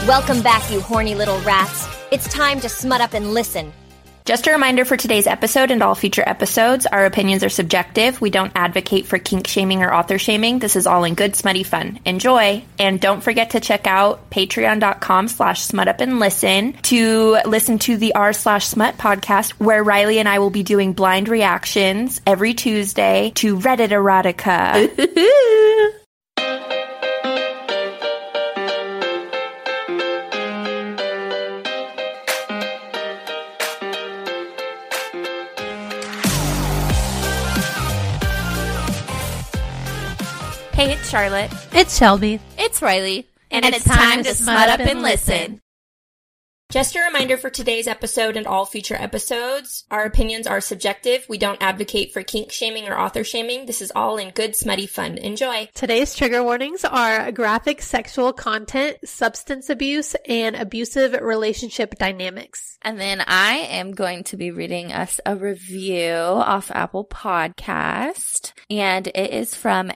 Welcome back, you horny little rats. It's time to smut up and listen. Just a reminder for today's episode and all future episodes, our opinions are subjective. We don't advocate for kink shaming or author shaming. This is all in good, smutty fun. Enjoy. And don't forget to check out patreon.com/smutupandlisten to listen to the r/smut podcast, where Riley and I will be doing blind reactions every Tuesday to Reddit erotica. Hey, it's Charlotte. It's Shelby. It's Riley. And it's time to smut up and listen. Just a reminder for today's episode and all future episodes, our opinions are subjective. We don't advocate for kink shaming or author shaming. This is all in good, smutty fun. Enjoy. Today's trigger warnings are graphic sexual content, substance abuse, and abusive relationship dynamics. And then I am going to be reading us a review off Apple Podcast. And it is from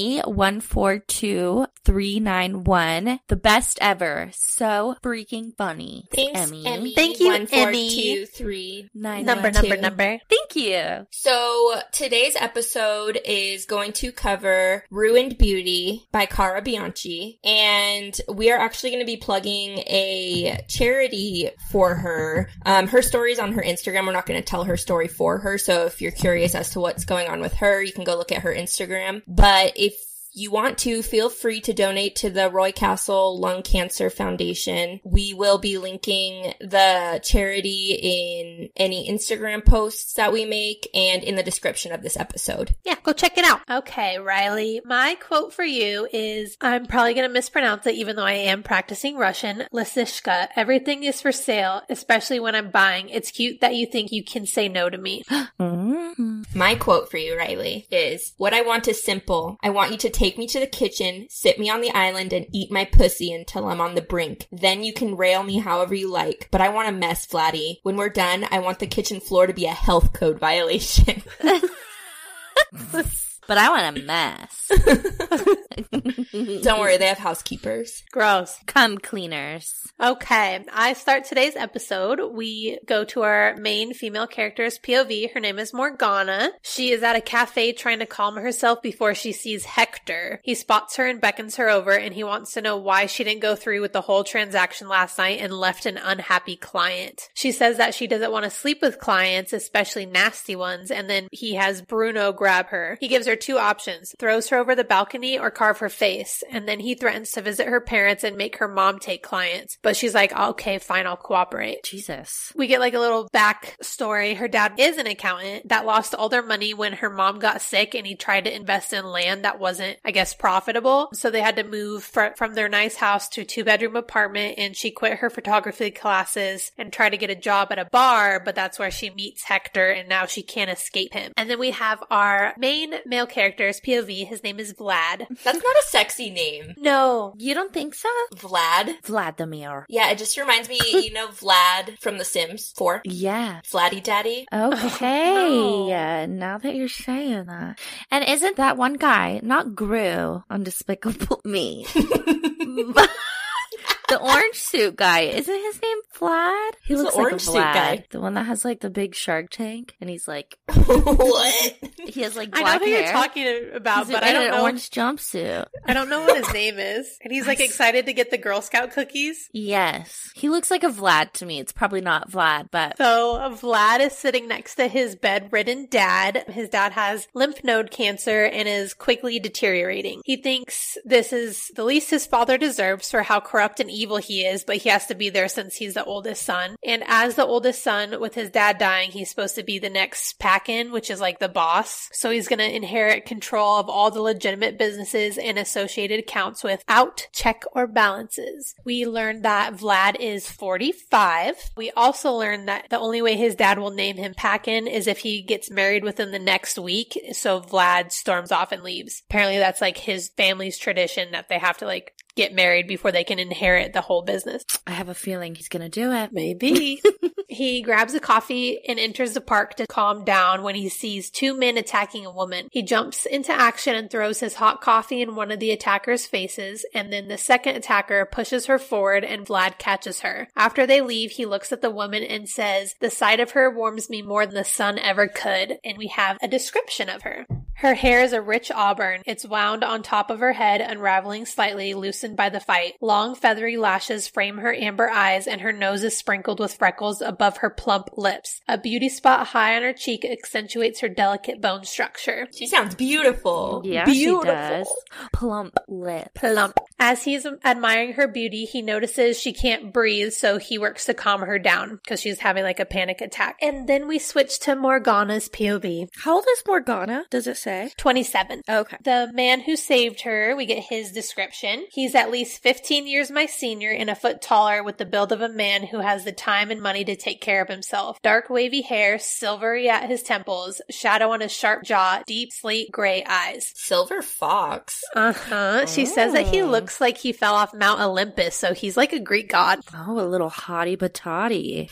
Emmy142391. The best ever. So freaking funny. Thanks, Emmy. Thank you, 1423912. Number. Thank you. So today's episode is going to cover Ruined Beauty by Cara Bianchi. And we are actually going to be plugging a charity for her. Her story's on her Instagram. We're not going to tell her story for her. So if you're curious as to what's going on with her, you can go look at her Instagram. But if you want to, feel free to donate to the Roy Castle Lung Cancer Foundation. We will be linking the charity in any Instagram posts that we make and in the description of this episode. Yeah, go check it out. Okay, Riley, my quote for you is, I'm probably going to mispronounce it even though I am practicing Russian. Lisishka, everything is for sale, especially when I'm buying. It's cute that you think you can say no to me. My quote for you, Riley, is, what I want is simple. I want you to take me to the kitchen, sit me on the island, and eat my pussy until I'm on the brink. Then you can rail me however you like. But I want a mess, Flatty. When we're done, I want the kitchen floor to be a health code violation. But I want a mess. Don't worry, they have housekeepers. Gross. Come cleaners. Okay, I start today's episode. We go to our main female character's POV. Her name is Morgana. She is at a cafe trying to calm herself before she sees Hector. He spots her and beckons her over, and he wants to know why she didn't go through with the whole transaction last night and left an unhappy client. She says that she doesn't want to sleep with clients, especially nasty ones, and then he has Bruno grab her. He gives her two options, throws her over the balcony or carve her face, and then he threatens to visit her parents and make her mom take clients. But she's like, okay, fine, I'll cooperate. Jesus. We get like a little backstory. Her dad is an accountant that lost all their money when her mom got sick and he tried to invest in land that wasn't, I guess, profitable. So they had to move from their nice house to a 2-bedroom apartment, and she quit her photography classes and tried to get a job at a bar, but that's where she meets Hector and now she can't escape him. And then we have our main male character's POV. His name is Vlad. That's not a sexy name. No. You don't think so? Vlad? Vladimir. Yeah, it just reminds me, you know Vlad from The Sims 4? Yeah. Vladdy Daddy? Okay. Oh, no. Now that you're saying that. And isn't that one guy, not Gru on Despicable Me, but the orange suit guy, isn't his name Vlad? He Who's looks the like orange a suit Vlad. guy? The one that has like the big shark tank, and he's like, What? he has like I black know who hair. you're talking about, He's but in I don't an know. orange jumpsuit. I don't know what his name is. And he's like excited to get the Girl Scout cookies. Yes. He looks like a Vlad to me. It's probably not Vlad, but So Vlad is sitting next to his bedridden dad. His dad has lymph node cancer and is quickly deteriorating. He thinks this is the least his father deserves for how corrupt and evil he is, but he has to be there since he's the oldest son. And as the oldest son, with his dad dying, he's supposed to be the next pack-in, which is like the boss. So he's going to inherit control of all the legitimate businesses and associated accounts without check or balances. We learned that Vlad is 45. We also learned that the only way his dad will name him Pack-In is if he gets married within the next week. So Vlad storms off and leaves. Apparently that's like his family's tradition that they have to like get married before they can inherit the whole business. I have a feeling he's gonna do it. Maybe. He grabs a coffee and enters the park to calm down when he sees two men attacking a woman. He jumps into action and throws his hot coffee in one of the attackers' faces, and then the second attacker pushes her forward and Vlad catches her. After they leave, he looks at the woman and says, "The sight of her warms me more than the sun ever could." And we have a description of her. Her hair is a rich auburn. It's wound on top of her head, unraveling slightly, loosened by the fight. Long feathery lashes frame her amber eyes, and her nose is sprinkled with freckles above her plump lips. A beauty spot high on her cheek accentuates her delicate bone structure. She sounds beautiful. Yeah, Beautiful. she does. Plump lip. Plump. As he's admiring her beauty, he notices she can't breathe, so he works to calm her down because she's having like a panic attack. And then we switch to Morgana's POV. How old is Morgana? Does it say? 27. Okay. The man who saved her, we get his description. He's at least 15 years my senior and a foot taller, with the build of a man who has the time and money to take care of himself. Dark wavy hair, silvery at his temples, shadow on his sharp jaw, deep slate gray eyes. Silver fox. She says that he looks like he fell off Mount Olympus, so he's like a Greek god. Oh, a little hottie patati.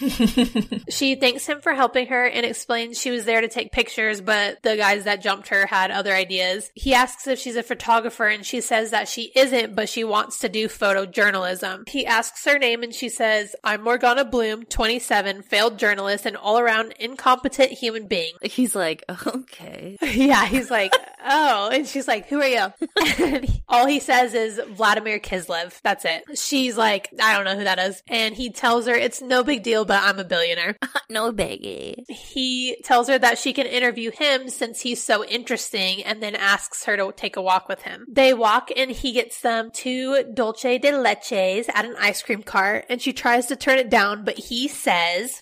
She thanks him for helping her and explains she was there to take pictures, but the guys that jumped her had other ideas. He asks if she's a photographer, and she says that she isn't, but she wants to do photojournalism. He asks her name, and she says, "I'm Morgana Bloom, 27, failed journalist, and all-around incompetent human being." He's like, okay. Yeah, he's like, oh, and she's like, "Who are you?" And all he says is Vladimir Kislev. That's it. She's like, "I don't know who that is." And he tells her it's no big deal, but I'm a billionaire. No biggie. He tells her that she can interview him since he's so interesting, and then asks her to take a walk with him. They walk, and he gets them 2 dulce de leches at an ice cream cart, and she tries to turn it down, but he says...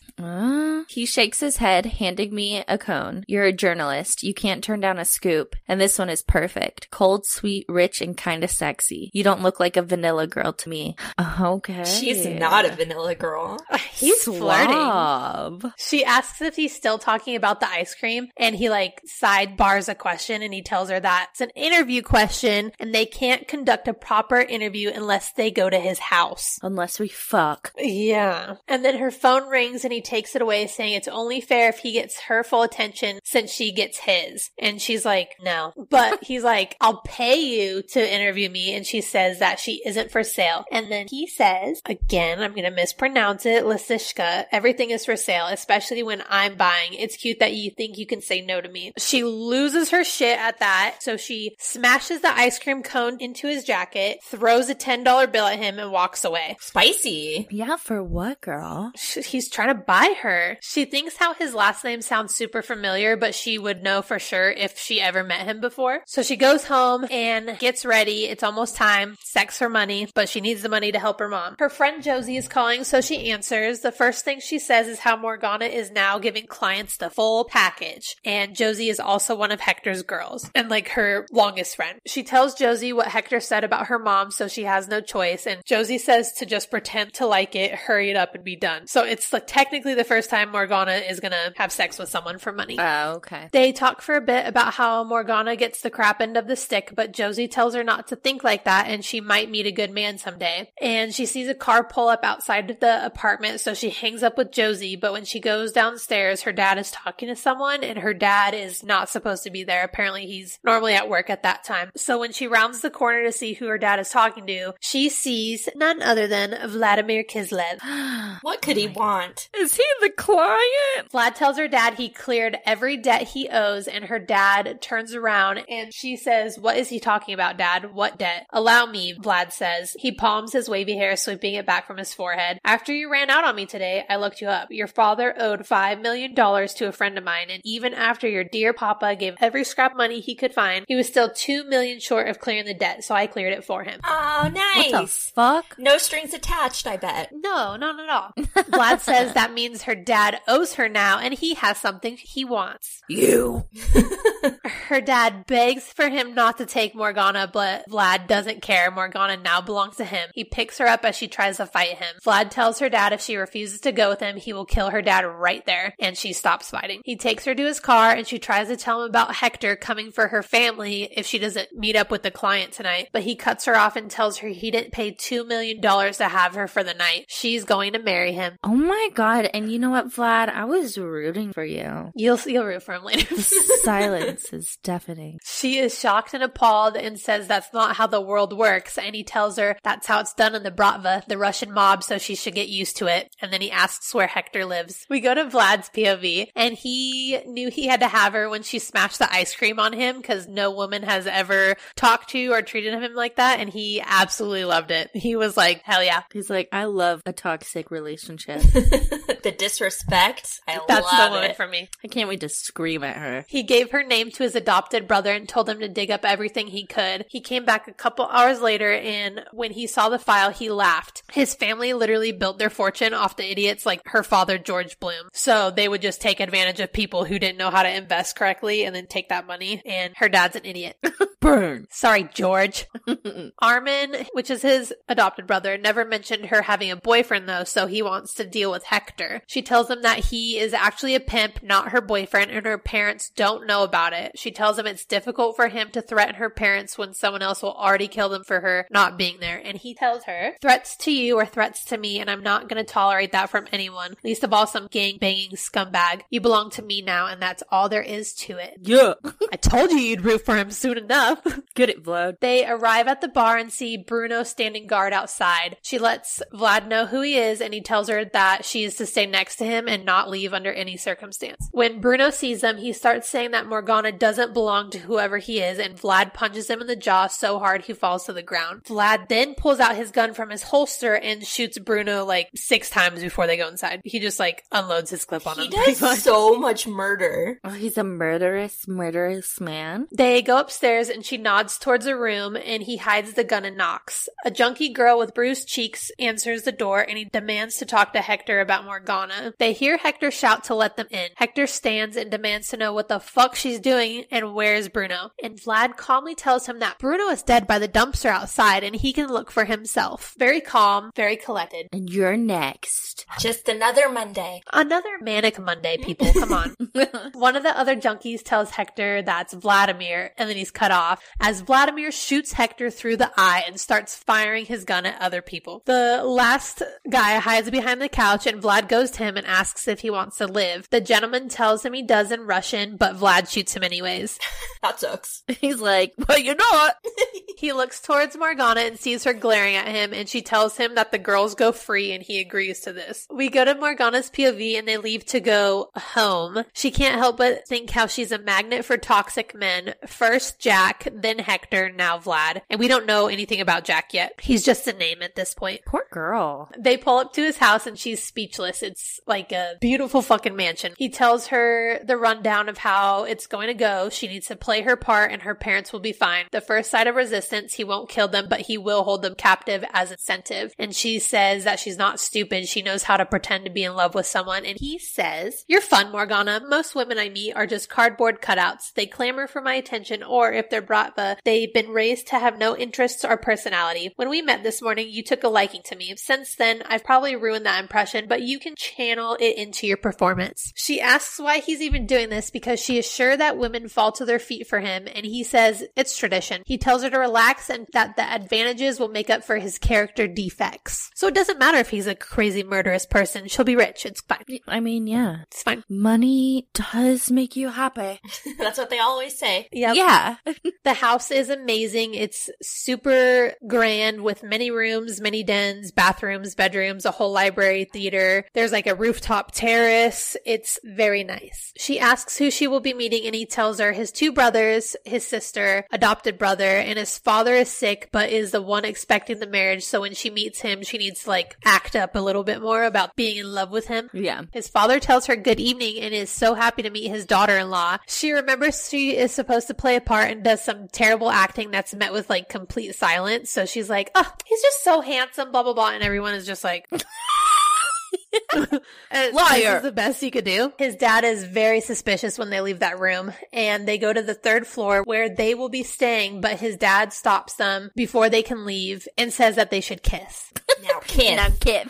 He shakes his head, handing me a cone. "You're a journalist. You can't turn down a scoop. And this one is perfect. Cold, sweet, rich, and kind of sexy. You don't look like a vanilla girl to me." Okay. She's not a vanilla girl. He's flirting. Swab. She asks if he's still talking about the ice cream, and he like sidebars a question, and he tells her that it's an interview question, and they can't conduct a proper interview unless they go to his house. Unless we fuck. Yeah. And then her phone rings, and he takes it away, saying it's only fair if he gets her full attention since she gets his. And she's like, no. But he's like, "I'll pay you to interview me." And she says that she isn't for sale. And then he says, again, I'm going to mispronounce it, Lasishka, "Everything is for sale, especially when I'm buying. It's cute that you think you can say no to me." She loses her shit at that. So she smashes the ice cream cone into his jacket, throws a $10 bill at him, and walks away. Spicy. Yeah, for what, girl? He's trying to buy her. She thinks how his last name sounds super familiar, but she would know for sure if she ever met him before. So she goes home and gets ready. It's almost time. Sex for money, but she needs the money to help her mom. Her friend Josie is calling, so she answers. The first thing she says is how Morgana is now giving clients the full package. And Josie is also one of Hector's girls and like her longest friend. She tells Josie what Hector said about her mom, so she has no choice. And Josie says to just pretend to like it, hurry it up, and be done. So it's like technically the first time Morgana is gonna have sex with someone for money. Oh, okay. They talk for a bit about how Morgana gets the crap end of the stick, but Josie tells her not to think like that, and she might meet a good man someday. And she sees a car pull up outside of the apartment, so she hangs up with Josie, but when she goes downstairs, her dad is talking to someone, and her dad is not supposed to be there. Apparently he's normally at work at that time. So when she rounds the corner to see who her dad is talking to, she sees none other than Vladimir Kislev. What could he want? Is he the client? Vlad tells her dad he cleared every debt he owes, and her dad turns around and she says, "What is he talking about, Dad? What debt?" "Allow me," Vlad says. He palms his wavy hair, sweeping it back from his forehead. "After you ran out on me today, I looked you up. Your father owed $5 million to a friend of mine, and even after your dear papa gave every scrap money he could find, he was still $2 million short of clearing the debt, so I cleared it for him." Oh, nice. What the fuck? No strings attached, I bet. No, not at all. Vlad says that means her dad owes her now, and he has something he wants. You. Her dad begs for him not to take Morgana, but Vlad doesn't care. Morgana now belongs to him. He picks her up as she tries to fight him. Vlad tells her dad if she refuses to go with him, he will kill her dad right there, and she stops fighting. He takes her to his car, and she tries to tell him about Hector coming for her family if she doesn't meet up with the client tonight, but he cuts her off and tells her he didn't pay $2 million to have her for the night. She's going to marry him. Oh my god, and you know what, Vlad? I was rooting for you. You'll root for him later. The silence is deafening. She is shocked and appalled and says that's not how the world works, and he tells her that's how it's done in the Bratva, the Russian mob, so she should get used to it. And then he asks where Hector lives. We go to Vlad's POV, and he knew he had to have her when she smashed the ice cream on him because no woman has ever talked to or treated him like that, and he absolutely loved it. He was like, hell yeah. He's like, I love a toxic relationship. The disrespect. That's love the woman it. for me. I can't wait to scream at her. He gave her name to his adopted brother and told him to dig up everything he could. He came back a couple hours later, and when he saw the file, he laughed. His family literally built their fortune off the idiots like her father, George Bloom. So they would just take advantage of people who didn't know how to invest correctly and then take that money. And her dad's an idiot. Burn. Sorry, George. Armin, which is his adopted brother, never mentioned her having a boyfriend though, so he wants to deal with Hector. She tells him that he is actually a pimp, not her boyfriend, and her parents don't know about it. She tells him it's difficult for him to threaten her parents when someone else will already kill them for her not being there. And he tells her, threats to you are threats to me, and I'm not going to tolerate that from anyone, least of all some gang-banging scumbag. You belong to me now, and that's all there is to it. Yeah. I told you you'd root for him soon enough. Get it, Vlad. They arrive at the bar and see Bruno standing guard outside. She lets Vlad know who he is, and he tells her that she is to stay next to him and not leave under any circumstance. When Bruno sees them, he starts saying that Morgana doesn't belong to whoever he is, and Vlad punches him in the jaw so hard he falls to the ground. Vlad then pulls out his gun from his holster and shoots Bruno like 6 times before they go inside. He just like unloads his clip on him. He does so much murder. Oh, he's a murderous man. They go upstairs and she nods towards a room and he hides the gun and knocks. A junkie girl with bruised cheeks answers the door and he demands to talk to Hector about Morgana. They hear Hector shout to let them in. Hector stands and demands to know what the fuck she's doing and where's Bruno. And Vlad calmly tells him that Bruno is dead by the dumpster outside and he can look for himself. Very calm, very collected. And you're next. Just another Monday. Another manic Monday, people. Come on. One of the other junkies tells Hector that's Vladimir, and then he's cut off as Vladimir shoots Hector through the eye and starts firing his gun at other people. The last guy hides behind the couch, and Vlad goes to him and asks if he wants to live. The gentleman tells him he does in Russian, but Vlad shoots him anyways. That sucks. He's like, well, you're not. He looks towards Morgana and sees her glaring at him, and she tells him that the girls go free, and he agrees to this. We go to Morgana's POV, and they leave to go home. She can't help but think how she's a magnet for toxic men. First Jack, then Hector, now Vlad. And we don't know anything about Jack yet. He's just a name at this point. Poor girl. They pull up to his house and she's speechless. It's like a beautiful fucking mansion. He tells her the rundown of how it's going to go. She needs to play her part and her parents will be fine. The first side of resistance, he won't kill them, but he will hold them captive as incentive. And she says that she's not stupid. She knows how to pretend to be in love with someone. And he says, "You're fun, Morgana. Most women I meet are just cardboard cutouts. They clamor for my attention, or if they're Bratva, they've been raised to have no interests or personality. When we met this morning, you took a liking to me. Since then, I've probably ruined that impression, but you can channel it into your performance." She asks why he's even doing this because she is sure that women fall to their feet for him, and he says it's tradition. He tells her to relax and that the advantages will make up for his character defects. So it doesn't matter if he's a crazy murderous person. She'll be rich. It's fine. I mean, yeah. It's fine. Money does make you happy. That's what they always say. Yep. Yeah. The house is amazing. It's super grand with many rooms, many dens, bathrooms, bedrooms, a whole library, theater. There's like a rooftop terrace. It's very nice. She asks who she will be meeting and he tells her his 2 brothers, his sister, adopted brother, and his father is sick but is the one expecting the marriage. So when she meets him, she needs to like act up a little bit more about being in love with him. Yeah. His father tells her good evening and is so happy to meet his daughter-in-law. She remembers she is supposed to play a part and does some terrible acting that's met with like complete silence. So she's like, oh, he's just so handsome, blah, blah, blah. And everyone is just like... Liar. This is the best he could do. His dad is very suspicious when they leave that room, and they go to the third floor where they will be staying, but his dad stops them before they can leave and says that they should kiss. Now kiss. Now kiss.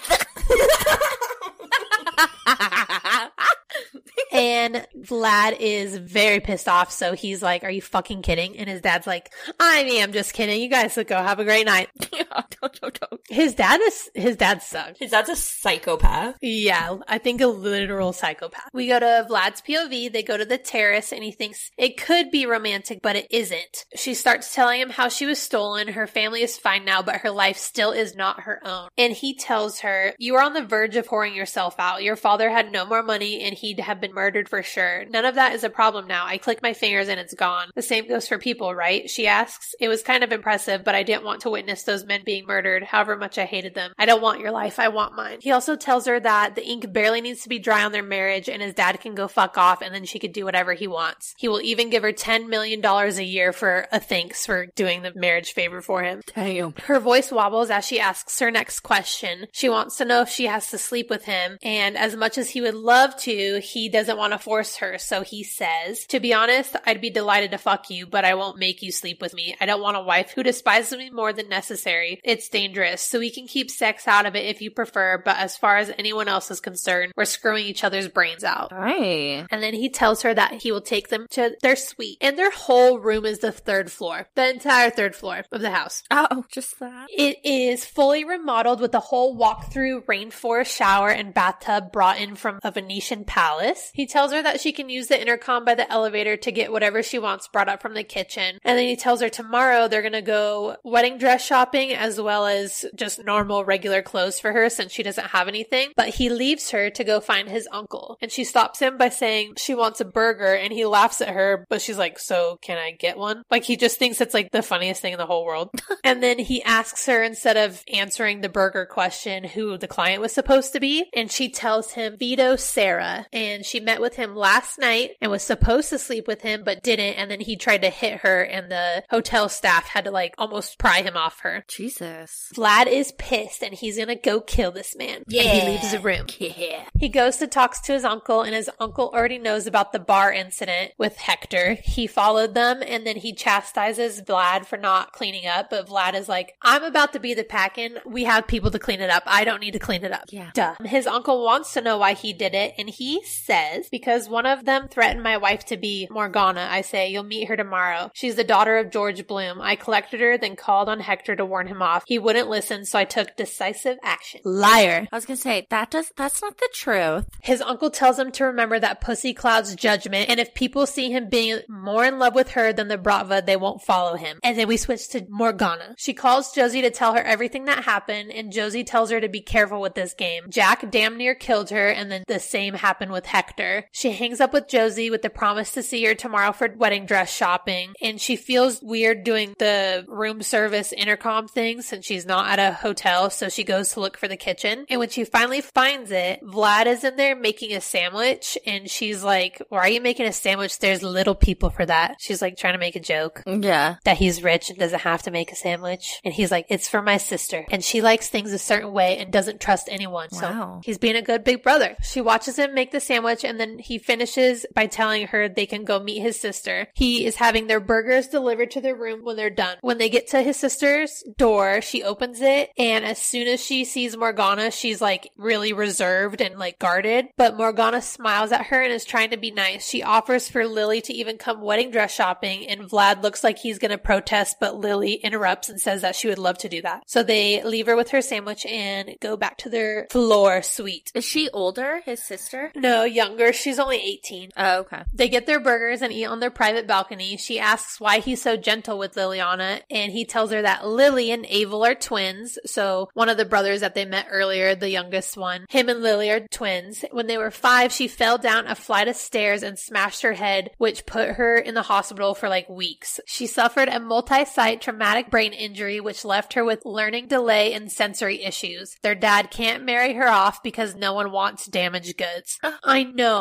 And Vlad is very pissed off, so he's like, are you fucking kidding? And his dad's like, I'm just kidding. You guys go have a great night. Yeah, don't. His dad sucks. His dad's a psychopath. Yeah, I think a literal psychopath. We go to Vlad's POV. They go to the terrace, and he thinks it could be romantic, but it isn't. She starts telling him how she was stolen. Her family is fine now, but her life still is not her own. And he tells her, you are on the verge of whoring yourself out. Your father had no more money, and he'd have been murdered for sure. None of that is a problem now. I click my fingers and it's gone. The same goes for people, right? She asks. It was kind of impressive, but I didn't want to witness those men being murdered, however much I hated them. I don't want your life. I want mine. He also tells her that the ink barely needs to be dry on their marriage and his dad can go fuck off and then she could do whatever he wants. He will even give her $10 million a year for a thanks for doing the marriage favor for him. Damn. Her voice wobbles as she asks her next question. She wants to know if she has to sleep with him, and as much as he would love to, he doesn't want to force her, so he says, to be honest, I'd be delighted to fuck you, but I won't make you sleep with me. I don't want a wife who despises me more than necessary. It's dangerous, so we can keep sex out of it if you prefer, but as far as anyone else is concerned, we're screwing each other's brains out. Right. And then he tells her that he will take them to their suite, and their whole room is the third floor. The entire third floor of the house. Oh, just that. It is fully remodeled with a whole walk-through rainforest shower and bathtub brought in from a Venetian palace. He tells her that she can use the intercom by the elevator to get whatever she wants brought up from the kitchen. And then he tells her tomorrow they're gonna go wedding dress shopping as well as just normal regular clothes for her since she doesn't have anything. But he leaves her to go find his uncle. And she stops him by saying she wants a burger, and he laughs at her, but she's like, so can I get one? Like, he just thinks it's like the funniest thing in the whole world. And then he asks her, instead of answering the burger question, who the client was supposed to be. And she tells him Vito Sarah. And she met with him last night and was supposed to sleep with him, but didn't. And then he tried to hit her, and the hotel staff had to like almost pry him off her. Jesus. Vlad is pissed, and he's gonna go kill this man. Yeah. And he leaves the room. Yeah. He goes to talk to his uncle, and his uncle already knows about the bar incident with Hector. He followed them, and then he chastises Vlad for not cleaning up, but Vlad is like, I'm about to be the pack-in. We have people to clean it up. I don't need to clean it up. Yeah. Duh. His uncle wants to know why he did it, and he says, because one of them threatened my wife to be Morgana. I say, you'll meet her tomorrow. She's the daughter of George Bloom. I collected her, then called on Hector to warn him off. He wouldn't listen, so I took decisive action. Liar. I was gonna say, that's not the truth. His uncle tells him to remember that pussy clouds judgment, and if people see him being more in love with her than the Bratva, they won't follow him. And then we switch to Morgana. She calls Josie to tell her everything that happened, and Josie tells her to be careful with this game. Jack damn near killed her, and then the same happened with Hector. She hangs up with Josie with the promise to see her tomorrow for wedding dress shopping, and she feels weird doing the room service intercom thing since she's not at a hotel, so she goes to look for the kitchen. And when she finally finds it, Vlad is in there making a sandwich, and she's like, why are you making a sandwich? There's little people for that. She's like trying to make a joke. Yeah. That he's rich and doesn't have to make a sandwich. And he's like, it's for my sister. And she likes things a certain way and doesn't trust anyone. Wow. So he's being a good big brother. She watches him make the sandwich, and then he finishes by telling her they can go meet his sister. He is having their burgers delivered to their room when they're done. When they get to his sister's door, she opens it, and as soon as she sees Morgana, she's like really reserved and like guarded. But Morgana smiles at her and is trying to be nice. She offers for Lily to even come wedding dress shopping, and Vlad looks like he's gonna protest, but Lily interrupts and says that she would love to do that. So they leave her with her sandwich and go back to their floor suite. Is she older, his sister? No, younger. She's only 18. Oh, okay. They get their burgers and eat on their private balcony. She asks why he's so gentle with Liliana, and he tells her that Lily and Abel are twins. So one of the brothers that they met earlier, the youngest one, him and Lily are twins. When they were 5, she fell down a flight of stairs and smashed her head, which put her in the hospital for like weeks. She suffered a multi-site traumatic brain injury, which left her with learning delay and sensory issues. Their dad can't marry her off because no one wants damaged goods. I know.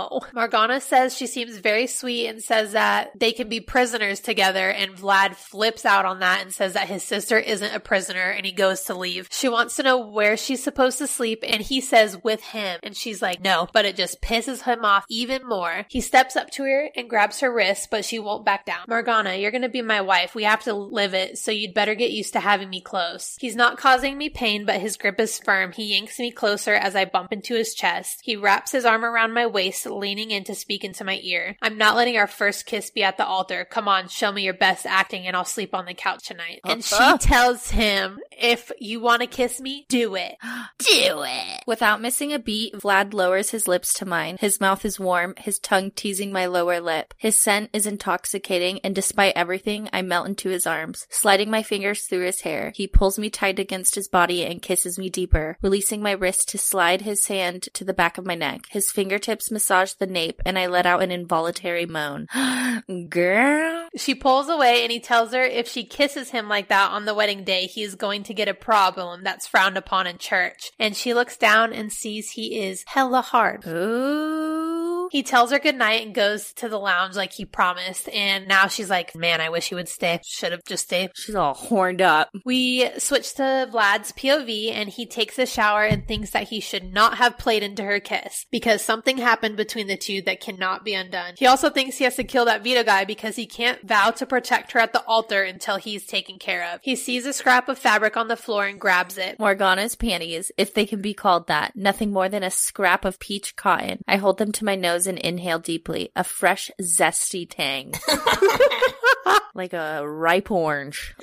No. Morgana says she seems very sweet and says that they can be prisoners together, and Vlad flips out on that and says that his sister isn't a prisoner, and he goes to leave. She wants to know where she's supposed to sleep, and he says with him, and she's like, no, but it just pisses him off even more. He steps up to her and grabs her wrist, but she won't back down. Morgana, you're gonna be my wife. We have to live it, so you'd better get used to having me close. He's not causing me pain, but his grip is firm. He yanks me closer as I bump into his chest. He wraps his arm around my waist, leaning in to speak into my ear. I'm not letting our first kiss be at the altar. Come on, show me your best acting and I'll sleep on the couch tonight. And she tells him, if you want to kiss me, do it. Do it. Without missing a beat, Vlad lowers his lips to mine. His mouth is warm, his tongue teasing my lower lip. His scent is intoxicating, and despite everything, I melt into his arms. Sliding my fingers through his hair, he pulls me tight against his body and kisses me deeper, releasing my wrist to slide his hand to the back of my neck. His fingertips massage the nape, and I let out an involuntary moan. Girl. She pulls away, and he tells her if she kisses him like that on the wedding day, he is going to get a problem that's frowned upon in church. And she looks down and sees he is hella hard. Ooh. He tells her goodnight and goes to the lounge like he promised. And now she's like, man, I wish he would stay. Should have just stayed. She's all horned up. We switch to Vlad's POV, and he takes a shower and thinks that he should not have played into her kiss because something happened between the two that cannot be undone. He also thinks he has to kill that Vito guy because he can't vow to protect her at the altar until he's taken care of. He sees a scrap of fabric on the floor and grabs it. Morgana's panties, if they can be called that, nothing more than a scrap of peach cotton. I hold them to my nose and inhale deeply. A fresh, zesty tang. Like a ripe orange.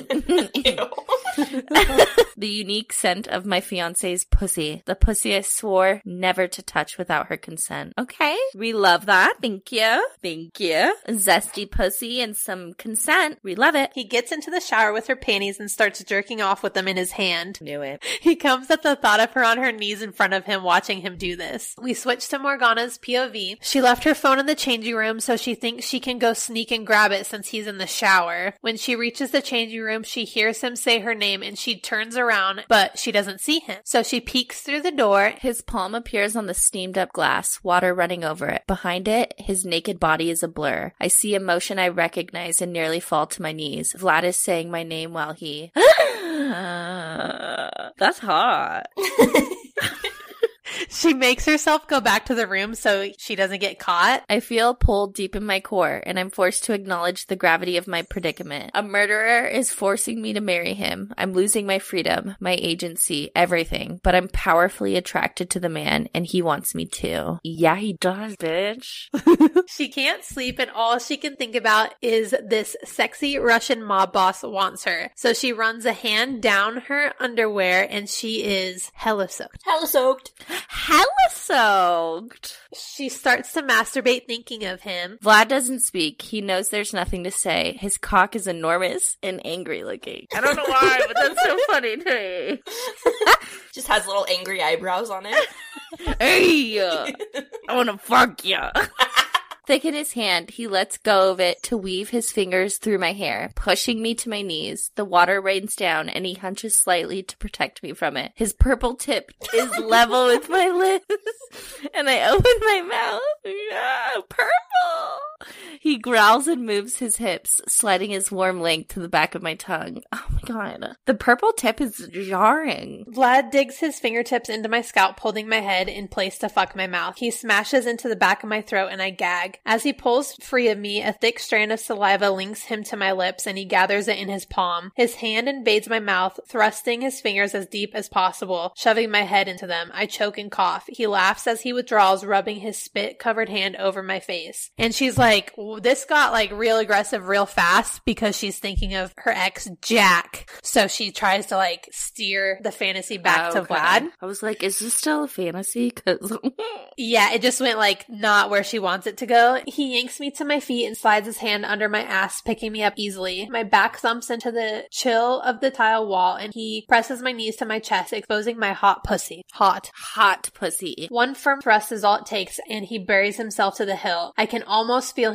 The unique scent of my fiance's pussy. The pussy I swore never to touch without her consent. Okay, we love that. Thank you. Thank you. Zesty pussy and some consent. We love it. He gets into the shower with her panties and starts jerking off with them in his hand. Knew it. He comes at the thought of her on her knees in front of him watching him do this. We switch to Morgana's POV. She left her phone in the changing room, so she thinks she can go sneak and grab it since he's in the shower. When she reaches the changing room, she hears him say her name and she turns around, but she doesn't see him. So she peeks through the door. His palm appears on the steamed up glass, water running over it. Behind it, his naked body is a blur. I see emotion I recognize and nearly fall to my knees. Vlad is saying my name while he... That's hot. She makes herself go back to the room so she doesn't get caught. I feel pulled deep in my core, and I'm forced to acknowledge the gravity of my predicament. A murderer is forcing me to marry him. I'm losing my freedom, my agency, everything, but I'm powerfully attracted to the man, and he wants me too. Yeah, he does, bitch. She can't sleep, and all she can think about is this sexy Russian mob boss wants her. So she runs a hand down her underwear, and she is hella soaked. Hella soaked. Hella soaked. She starts to masturbate thinking of him. Vlad doesn't speak. He knows there's nothing to say. His cock is enormous and angry looking. I don't know why, but that's so funny to me. Just has little angry eyebrows on it. Hey, I want to fuck ya. Thick in his hand, he lets go of it to weave his fingers through my hair, pushing me to my knees. The water rains down, and he hunches slightly to protect me from it. His purple tip is level with my lips, and I open my mouth. Yeah, purple! He growls and moves his hips, sliding his warm length to the back of my tongue. Oh my god. The purple tip is jarring. Vlad digs his fingertips into my scalp, holding my head in place to fuck my mouth. He smashes into the back of my throat, and I gag. As he pulls free of me, a thick strand of saliva links him to my lips, and he gathers it in his palm. His hand invades my mouth, thrusting his fingers as deep as possible, shoving my head into them. I choke and cough. He laughs as he withdraws, rubbing his spit-covered hand over my face. And she's like, this got like real aggressive real fast because she's thinking of her ex, Jack. So she tries to like steer the fantasy back to Vlad. I was like, is this still a fantasy? 'Cause yeah, it just went like not where she wants it to go. He yanks me to my feet and slides his hand under my ass, picking me up easily. My back thumps into the chill of the tile wall, and he presses my knees to my chest, exposing my hot pussy. Hot pussy. One firm thrust is all it takes, and he buries himself to the hilt. I can almost feel him inside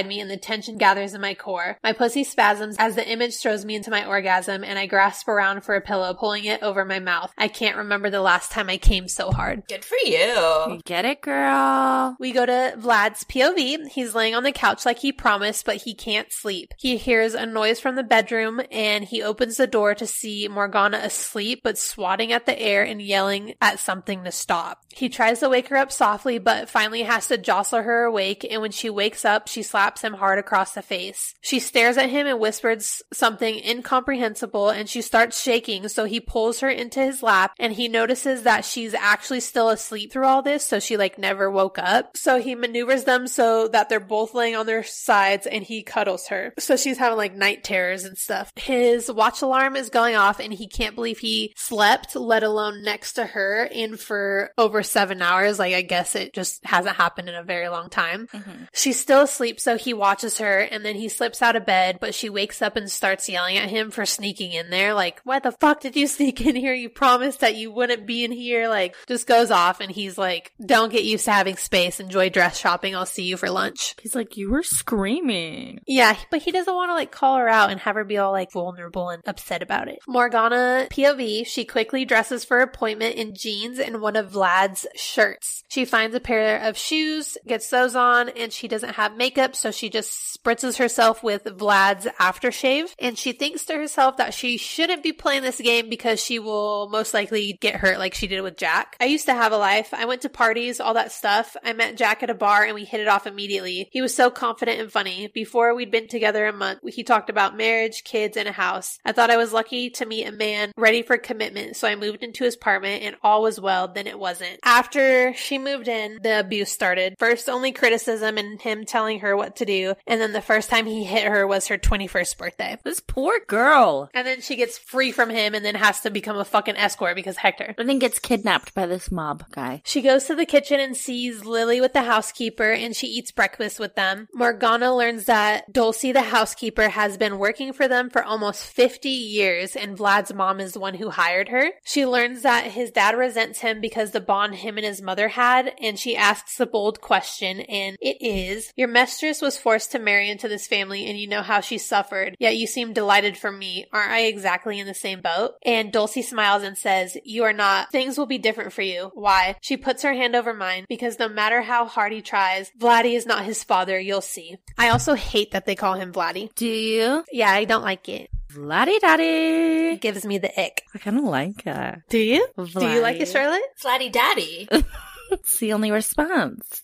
me and the tension gathers in my core. My pussy spasms as the image throws me into my orgasm and I grasp around for a pillow, pulling it over my mouth. I can't remember the last time I came so hard. Good for you. You get it, girl. We go to Vlad's POV. He's laying on the couch like he promised, but he can't sleep. He hears a noise from the bedroom and he opens the door to see Morgana asleep but swatting at the air and yelling at something to stop. He tries to wake her up softly but finally has to jostle her awake, and when she wakes up, she slaps him hard across the face. She stares at him and whispers something incomprehensible, and she starts shaking, so he pulls her into his lap and he notices that she's actually still asleep through all this, so she never woke up. So he maneuvers them so that they're both laying on their sides and he cuddles her. So she's having night terrors and stuff. His watch alarm is going off and he can't believe he slept, let alone next to her, in for over 7 hours. I guess it just hasn't happened in a very long time. Mm-hmm. She's still asleep, so he watches her and then he slips out of bed, but she wakes up and starts yelling at him for sneaking in there. Why the fuck did you sneak in here? You promised that you wouldn't be in here. Just goes off and he's don't get used to having space. Enjoy dress shopping. I'll see you for lunch. He's you were screaming. Yeah, but he doesn't want to call her out and have her be all vulnerable and upset about it. Morgana POV, she quickly dresses for appointment in jeans and one of Vlad's shirts. She finds a pair of shoes, gets those on, and she doesn't have makeup, so she just spritzes herself with Vlad's aftershave, and she thinks to herself that she shouldn't be playing this game because she will most likely get hurt like she did with Jack. I used to have a life. I went to parties, all that stuff. I met Jack at a bar and we hit it off immediately. He was so confident and funny. Before we'd been together a month, he talked about marriage, kids, and a house. I thought I was lucky to meet a man ready for commitment, so I moved into his apartment and all was well. Then it wasn't. After she moved in, the abuse started. First, only criticism and him telling her what to do, and then the first time he hit her was her 21st birthday. This poor girl. And then she gets free from him and then has to become a fucking escort because Hector. And then gets kidnapped by this mob guy. She goes to the kitchen and sees Lily with the housekeeper and she eats breakfast with them. Morgana learns that Dulcie, the housekeeper, has been working for them for almost 50 years and Vlad's mom is the one who hired her. She learns that his dad resents him because the bond him and his mother had, and she asks a bold question, and it is, your mistress was forced to marry into this family and you know how she suffered, yet you seem delighted for me. Aren't I exactly in the same boat? And Dulcie smiles and says, you are not. Things will be different for you. Why? She puts her hand over mine, because no matter how hard he tries, Vladdy is not his father. You'll see. I also hate that they call him Vladdy. Do you? Yeah, I don't like it. Vladdy daddy. It gives me the ick. I kind of like it. Do you? Vladdy. Do you like it, Charlotte? Flatty daddy. It's the only response.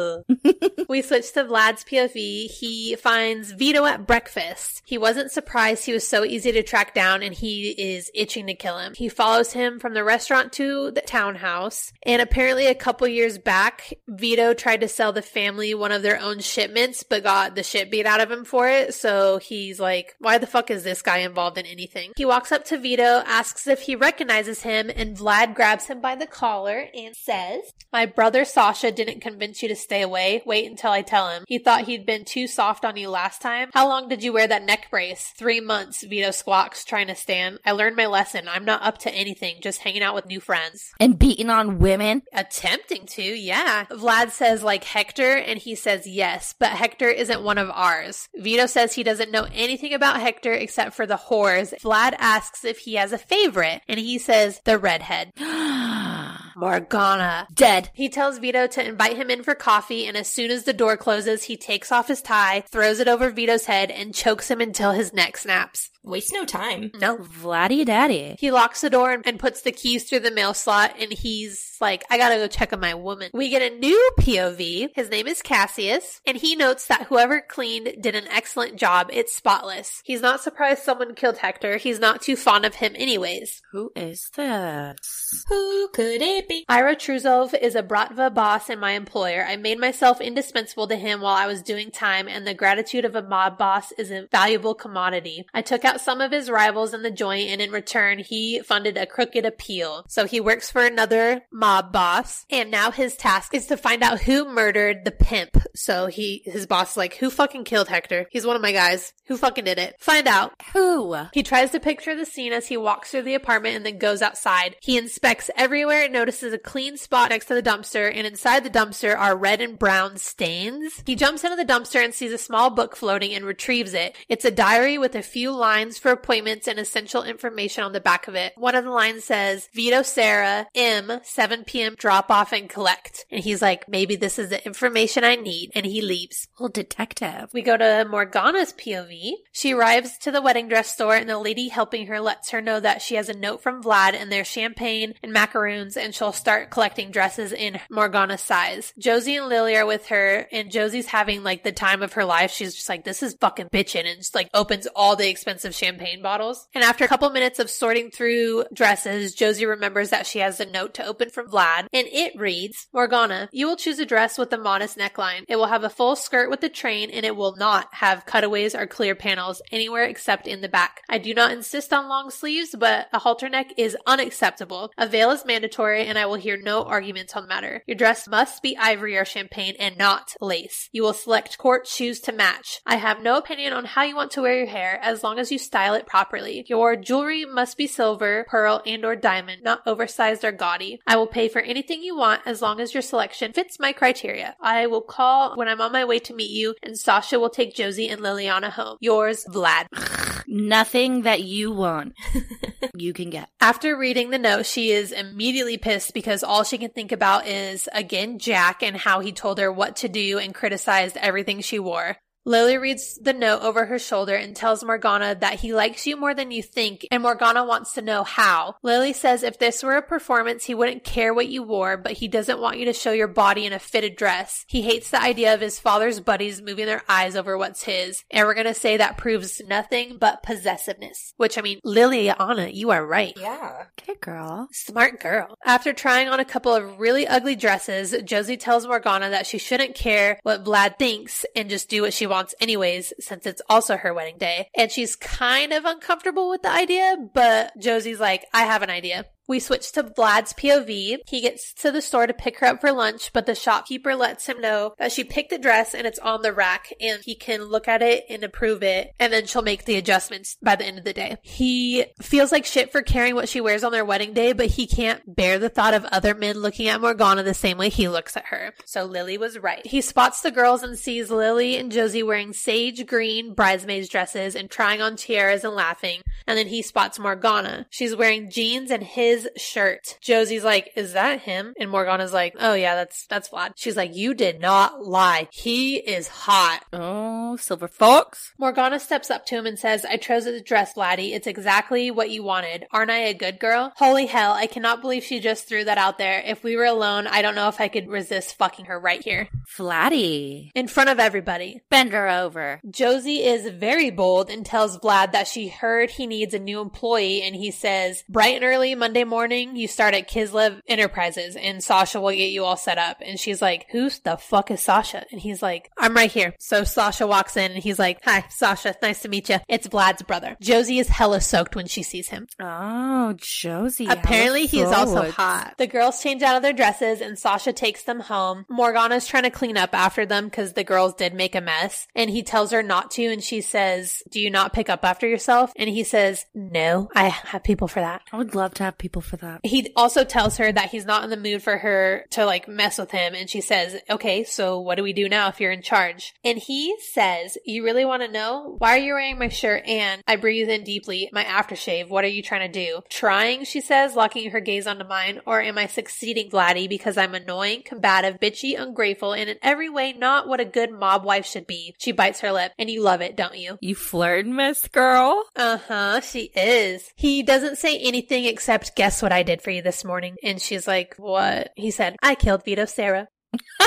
We switch to Vlad's POV. He finds Vito at breakfast. He wasn't surprised. He was so easy to track down and he is itching to kill him. He follows him from the restaurant to the townhouse. And apparently a couple years back, Vito tried to sell the family one of their own shipments, but got the shit beat out of him for it. So he's why the fuck is this guy involved in anything? He walks up to Vito, asks if he recognizes him, and Vlad grabs him by the collar and says, my brother Sasha didn't convince you to stay away. Wait until I tell him. He thought he'd been too soft on you last time. How long did you wear that neck brace? 3 months, Vito squawks, trying to stand. I learned my lesson. I'm not up to anything, just hanging out with new friends. And beating on women? Attempting to, yeah. Vlad says Hector, and he says yes, but Hector isn't one of ours. Vito says he doesn't know anything about Hector except for the whores. Vlad asks if he has a favorite, and he says the redhead. Morgana. Dead. He tells Vito to invite him in for coffee, and as soon as the door closes, he takes off his tie, throws it over Vito's head, and chokes him until his neck snaps. Waste no time. No. Vladdy daddy. He locks the door and puts the keys through the mail slot, and he's I gotta go check on my woman. We get a new POV. His name is Cassius, and he notes that whoever cleaned did an excellent job. It's spotless. He's not surprised someone killed Hector. He's not too fond of him anyways. Who is this? Who could it be? Ira Truzov is a Bratva boss and my employer. I made myself indispensable to him while I was doing time, and the gratitude of a mob boss is a valuable commodity. I took out out some of his rivals in the joint, and in return, he funded a crooked appeal. So he works for another mob boss, and now his task is to find out who murdered the pimp. So his boss is like, who fucking killed Hector? He's one of my guys. Who fucking did it? Find out. Who? He tries to picture the scene as he walks through the apartment and then goes outside. He inspects everywhere and notices a clean spot next to the dumpster, and inside the dumpster are red and brown stains. He jumps into the dumpster and sees a small book floating and retrieves it. It's a diary with a few lines for appointments and essential information on the back of it. One of the lines says, Vito Sarah, M, 7 p.m. drop off and collect. And he's like, maybe this is the information I need, and he leaves. Well, detective. We go to Morgana's POV. She arrives to the wedding dress store, and the lady helping her lets her know that she has a note from Vlad and there's champagne and macaroons, and she'll start collecting dresses in Morgana's size. Josie and Lily are with her, and Josie's having like the time of her life. She's just like, this is fucking bitchin', and just like opens all the expensive champagne bottles. And after a couple minutes of sorting through dresses, Josie remembers that she has a note to open from Vlad, and it reads, Morgana, you will choose a dress with a modest neckline. It will have a full skirt with a train, and it will not have cutaways or clear panels anywhere except in the back. I do not insist on long sleeves, but a halter neck is unacceptable. A veil is mandatory, and I will hear no arguments on the matter. Your dress must be ivory or champagne and not lace. You will select court shoes to match. I have no opinion on how you want to wear your hair as long as you style it properly. Your jewelry must be silver, pearl, and or diamond, not oversized or gaudy. I will pay for anything you want as long as your selection fits my criteria. I will call when I'm on my way to meet you, and Sasha will take Josie and Liliana home. Yours, Vlad. Nothing that you want, you can get. After reading the note, she is immediately pissed because all she can think about is, again, Jack and how he told her what to do and criticized everything she wore. Lily reads the note over her shoulder and tells Morgana that he likes you more than you think, and Morgana wants to know how. Lily says if this were a performance, he wouldn't care what you wore, but he doesn't want you to show your body in a fitted dress. He hates the idea of his father's buddies moving their eyes over what's his, and we're gonna say that proves nothing but possessiveness. Which, I mean, Liliana, you are right. Yeah. Okay, girl. Smart girl. After trying on a couple of really ugly dresses, Josie tells Morgana that she shouldn't care what Vlad thinks and just do what she wants anyways, since it's also her wedding day. And she's kind of uncomfortable with the idea, but Josie's like, I have an idea. We switch to Vlad's POV. He gets to the store to pick her up for lunch, but the shopkeeper lets him know that she picked the dress and it's on the rack, and he can look at it and approve it, and then she'll make the adjustments by the end of the day. He feels like shit for carrying what she wears on their wedding day, but he can't bear the thought of other men looking at Morgana the same way he looks at her. So Lily was right. He spots the girls and sees Lily and Josie wearing sage green bridesmaids dresses and trying on tiaras and laughing, and then he spots Morgana. She's wearing jeans and his shirt. Josie's like, is that him? And Morgana's like, oh yeah, that's Vlad. She's like, you did not lie. He is hot. Oh, Silver Fox. Morgana steps up to him and says, I chose the dress, Vladdy. It's exactly what you wanted. Aren't I a good girl? Holy hell, I cannot believe she just threw that out there. If we were alone, I don't know if I could resist fucking her right here. Vladdy. In front of everybody. Bend her over. Josie is very bold and tells Vlad that she heard he needs a new employee, and he says, bright and early Monday morning, you start at Kislev Enterprises, and Sasha will get you all set up. And she's like, who the fuck is Sasha? And he's like, I'm right here. So Sasha walks in, and he's like, hi, Sasha, nice to meet you. It's Vlad's brother. Josie is hella soaked when she sees him. Oh, Josie. Apparently he is also hot. The girls change out of their dresses, and Sasha takes them home. Morgana's trying to clean up after them because the girls did make a mess, and he tells her not to, and she says, do you not pick up after yourself? And he says, no, I have people for that. I would love to have people for that. He also tells her that he's not in the mood for her to like mess with him, and she says, okay, so what do we do now if you're in charge? And he says, you really want to know? Why are you wearing my shirt? And I breathe in deeply. My aftershave, what are you trying to do? Trying, she says, locking her gaze onto mine. Or am I succeeding, Vladdy, because I'm annoying, combative, bitchy, ungrateful, and in every way not what a good mob wife should be? She bites her lip, and you love it, don't you? You flirt, miss girl? Uh-huh, she is. He doesn't say anything except, guess what I did for you this morning? And she's like, what? He said, I killed Vito Sarah.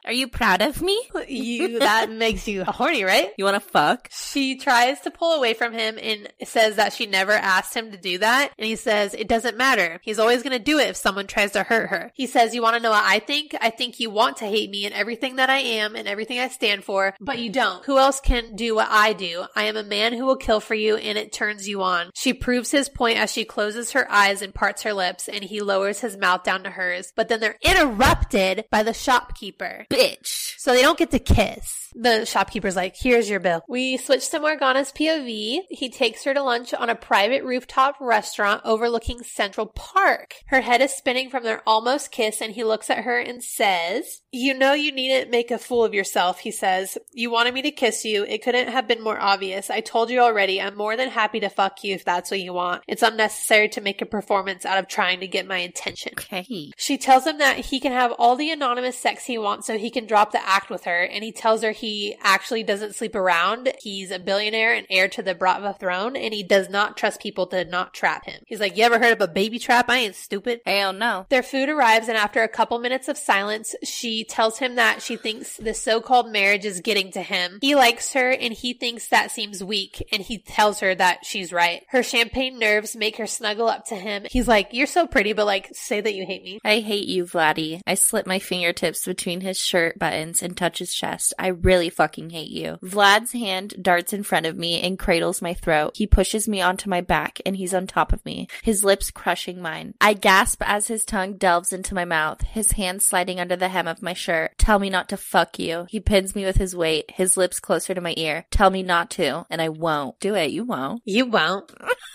Are you proud of me? That makes you horny, right? You want to fuck? She tries to pull away from him and says that she never asked him to do that. And he says, it doesn't matter. He's always going to do it if someone tries to hurt her. He says, you want to know what I think? I think you want to hate me and everything that I am and everything I stand for, but you don't. Who else can do what I do? I am a man who will kill for you, and it turns you on. She proves his point as she closes her eyes and parts her lips, and he lowers his mouth down to hers. But then they're interrupted by the shopkeeper. Bitch. So they don't get to kiss. The shopkeeper's like, here's your bill. We switch to Morgana's POV. He takes her to lunch on a private rooftop restaurant overlooking Central Park. Her head is spinning from their almost kiss, and he looks at her and says, you know you needn't make a fool of yourself, he says. You wanted me to kiss you. It couldn't have been more obvious. I told you already. I'm more than happy to fuck you if that's what you want. It's unnecessary to make a performance out of trying to get my attention. Okay. She tells him that he can have all the anonymous sex he wants so he can drop the act with her, and he tells her he actually doesn't sleep around. He's a billionaire and heir to the Bratva throne, and he does not trust people to not trap him. He's like, you ever heard of a baby trap? I ain't stupid. Hell no. Their food arrives, and after a couple minutes of silence, she tells him that she thinks the so-called marriage is getting to him. He likes her, and he thinks that seems weak, and he tells her that she's right. Her champagne nerves make her snuggle up to him. He's like, you're so pretty, but like, say that you hate me. I hate you, Vladdy. I slip my fingertips between his shirt buttons and touch his chest. I really fucking hate you. Vlad's hand darts in front of me and cradles my throat. He pushes me onto my back, and he's on top of me, his lips crushing mine. I gasp as his tongue delves into my mouth, his hand sliding under the hem of my shirt. Tell me not to fuck you. He pins me with his weight, his lips closer to my ear. Tell me not to, and I won't. Do it. You won't. You won't.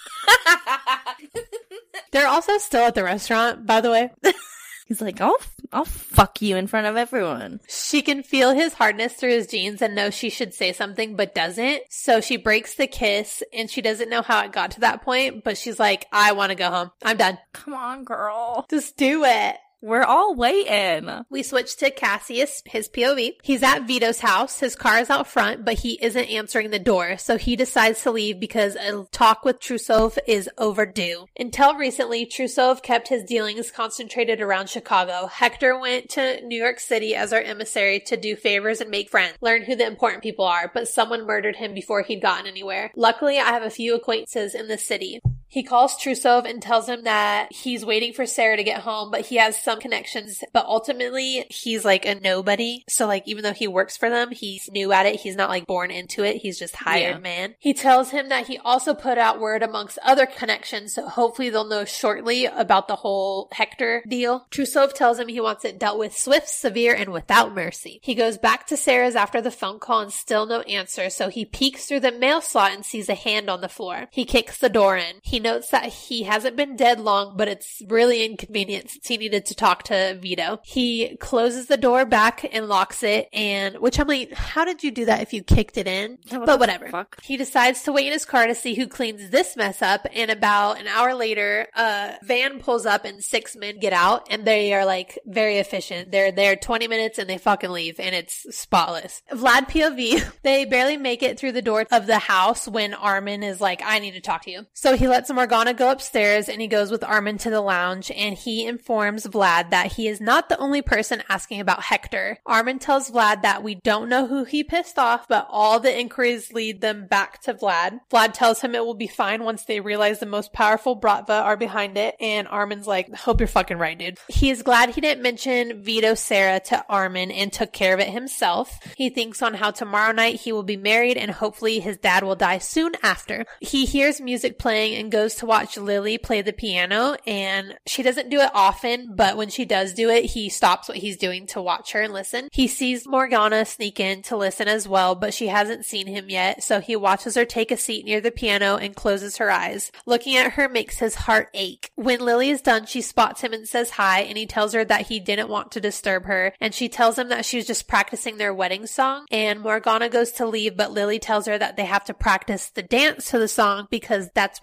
They're also still at the restaurant, by the way. He's like, I'll fuck you in front of everyone. She can feel his hardness through his jeans and knows she should say something but doesn't. So she breaks the kiss, and she doesn't know how it got to that point, but she's like, I want to go home. I'm done. Come on, girl. Just do it. We're all waiting. We switch to Cassius, his POV. He's at Vito's house. His car is out front, but he isn't answering the door. So he decides to leave because a talk with Trusov is overdue. Until recently, Trusov kept his dealings concentrated around Chicago. Hector went to New York City as our emissary to do favors and make friends, learn who the important people are, but someone murdered him before he'd gotten anywhere. Luckily, I have a few acquaintances in the city. He calls Trusov and tells him that he's waiting for Sarah to get home, but he has some connections, but ultimately he's like a nobody. So like, even though he works for them, he's new at it. He's not like born into it. He's just hired man. He tells him that he also put out word amongst other connections. So hopefully they'll know shortly about the whole Hector deal. Trusov tells him he wants it dealt with swift, severe, and without mercy. He goes back to Sarah's after the phone call and still no answer. So he peeks through the mail slot and sees a hand on the floor. He kicks the door in. He notes that he hasn't been dead long, but it's really inconvenient since he needed to talk to Vito. He closes the door back and locks it, and which I'm like, how did you do that if you kicked it in? But whatever. Fuck? He decides to wait in his car to see who cleans this mess up, and about an hour later, a van pulls up and 6 men get out, and they are like very efficient. They're there 20 minutes and they fucking leave, and it's spotless. Vlad POV, they barely make it through the door of the house when Armin is like, I need to talk to you. So he lets Morgana go upstairs, and he goes with Armin to the lounge, and he informs Vlad that he is not the only person asking about Hector. Armin tells Vlad that we don't know who he pissed off, but all the inquiries lead them back to Vlad. Vlad tells him it will be fine once they realize the most powerful Bratva are behind it, and Armin's like, hope you're fucking right, dude. He is glad he didn't mention Vito Sarah to Armin and took care of it himself. He thinks on how tomorrow night he will be married, and hopefully his dad will die soon after. He hears music playing and goes to watch Lily play the piano, and she doesn't do it often, but when she does do it, he stops what he's doing to watch her and listen. He sees Morgana sneak in to listen as well, but she hasn't seen him yet, so he watches her take a seat near the piano and closes her eyes. Looking at her makes his heart ache. When Lily is done, she spots him and says hi, and he tells her that he didn't want to disturb her, and she tells him that she was just practicing their wedding song, and Morgana goes to leave, but Lily tells her that they have to practice the dance to the song because that's what their dad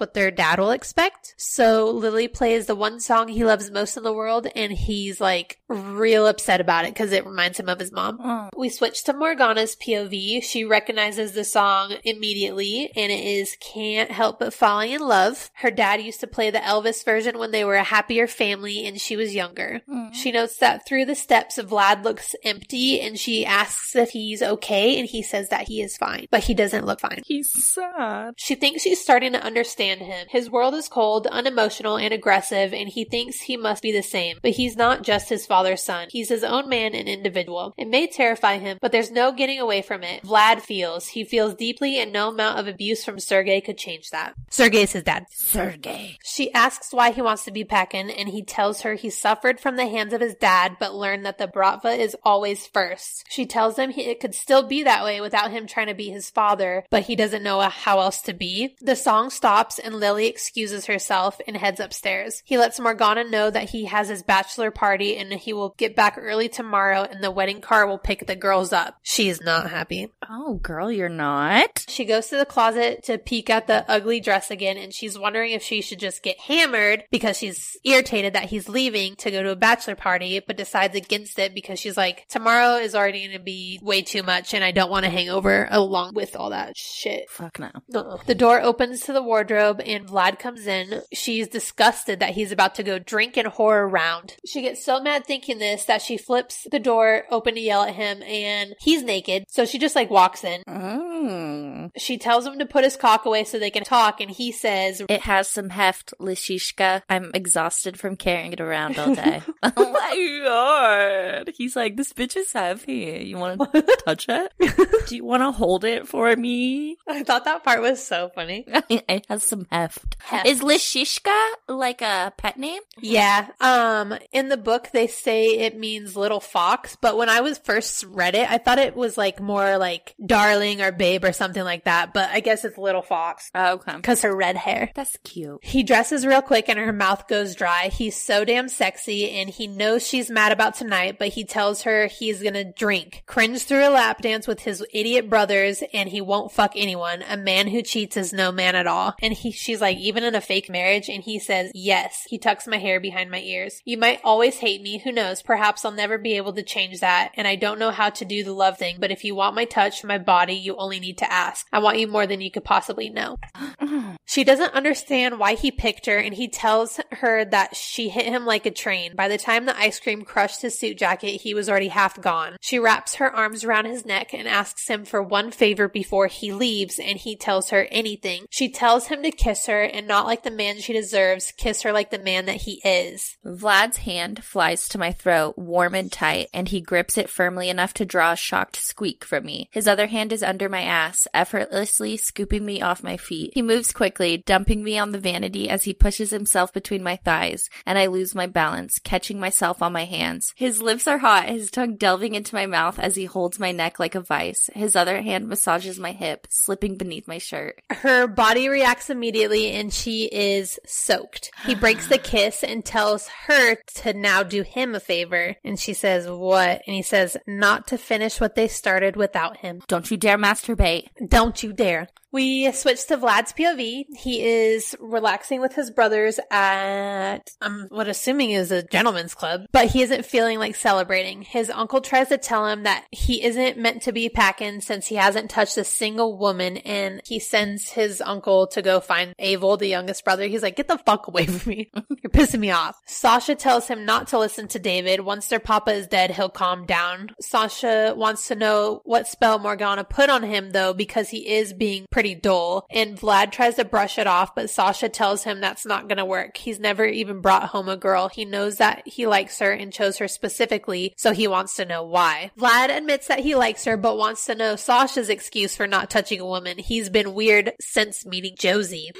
dad will expect. So Lily plays the one song he loves most in the world, and he's like real upset about it because it reminds him of his mom. Oh. We switch to Morgana's POV. She recognizes the song immediately, and it is Can't Help But Falling in Love. Her dad used to play the Elvis version when they were a happier family and she was younger. She notes that through the steps, Vlad looks empty, and she asks if he's okay, and he says that he is fine, but he doesn't look fine. He's sad. She thinks she's starting to understand him. His world is cold, unemotional, and aggressive, and he thinks he must be the same. But he's not just his father's son. He's his own man and individual. It may terrify him, but there's no getting away from it. Vlad feels. He feels deeply, and no amount of abuse from Sergei could change that. Sergei is his dad. Sergei. She asks why he wants to be Pekin, and he tells her he suffered from the hands of his dad, but learned that the Bratva is always first. She tells him it could still be that way without him trying to be his father, but he doesn't know how else to be. The song stops, and Lily excuses herself and heads upstairs. He lets Morgana know that he has his bachelor party, and he will get back early tomorrow, and the wedding car will pick the girls up. She is not happy. Oh, girl, you're not? She goes to the closet to peek at the ugly dress again, and she's wondering if she should just get hammered because she's irritated that he's leaving to go to a bachelor party, but decides against it because she's like, tomorrow is already going to be way too much, and I don't want to hang over along with all that shit. Fuck no. No. The door opens to the wardrobe, and Vlad comes in. She's disgusted that he's about to go drink and whore around. She gets so mad thinking this that she flips the door open to yell at him, and he's naked, so she just like walks in. She tells him to put his cock away so they can talk, and he says, "It has some heft, Lishishka. I'm exhausted from carrying it around all day." Oh my god. He's like, this bitch is heavy. You want to touch it? Do you want to hold it for me? I thought that part was so funny. It has some heft. Is Lishishka like a pet name? Yeah. In the book, they say it means little fox, but when I was first read it, I thought it was like more like darling or babe or something like that, but I guess it's little fox. Oh, okay. Because her red hair. That's cute. He dresses real quick and her mouth goes dry. He's so damn sexy, and he knows she's mad about tonight, but he tells her he's gonna drink, cringe through a lap dance with his idiot brothers, and he won't fuck anyone. A man who cheats is no man at all. And she's like, even in a fake marriage? And he says, yes. He tucks my hair behind my ears. You might always hate me. Who knows? Perhaps I'll never be able to change that. And I don't know how to do the love thing, but if you want my touch, my body, you only need to ask. I want you more than you could possibly know. She doesn't understand why he picked her, and he tells her that she hit him like a train. By the time the ice cream crushed his suit jacket, he was already half gone. She wraps her arms around his neck and asks him for one favor before he leaves, and he tells her anything. She tells him to kiss her, and not like the man she deserves, kiss her like the man that he is. Vlad's hand flies to my throat, warm and tight, and he grips it firmly enough to draw a shocked squeak from me. His other hand is under my ass, effortlessly scooping me off my feet. He moves quickly, dumping me on the vanity as he pushes himself between my thighs, and I lose my balance, catching myself on my hands. His lips are hot, his tongue delving into my mouth as he holds my neck like a vice. His other hand massages my hip, slipping beneath my shirt. Her body reacts immediately, and she is soaked. He breaks the kiss and tells her to now do him a favor. And she says, what? And he says, not to finish what they started without him. Don't you dare masturbate. Don't you dare. We switch to Vlad's POV. He is relaxing with his brothers at, what assuming is a gentleman's club, but he isn't feeling like celebrating. His uncle tries to tell him that he isn't meant to be Pekin since he hasn't touched a single woman, and he sends his uncle to go find Abel, the youngest brother. He's like, get the fuck away from me. You're pissing me off. Sasha tells him not to listen to David. Once their papa is dead, he'll calm down. Sasha wants to know what spell Morgana put on him, though, because he is being pretty dull, and Vlad tries to brush it off, but Sasha tells him that's not gonna work. He's never even brought home a girl. He knows that he likes her and chose her specifically, so he wants to know why. Vlad admits that he likes her, but wants to know Sasha's excuse for not touching a woman. He's been weird since meeting Josie.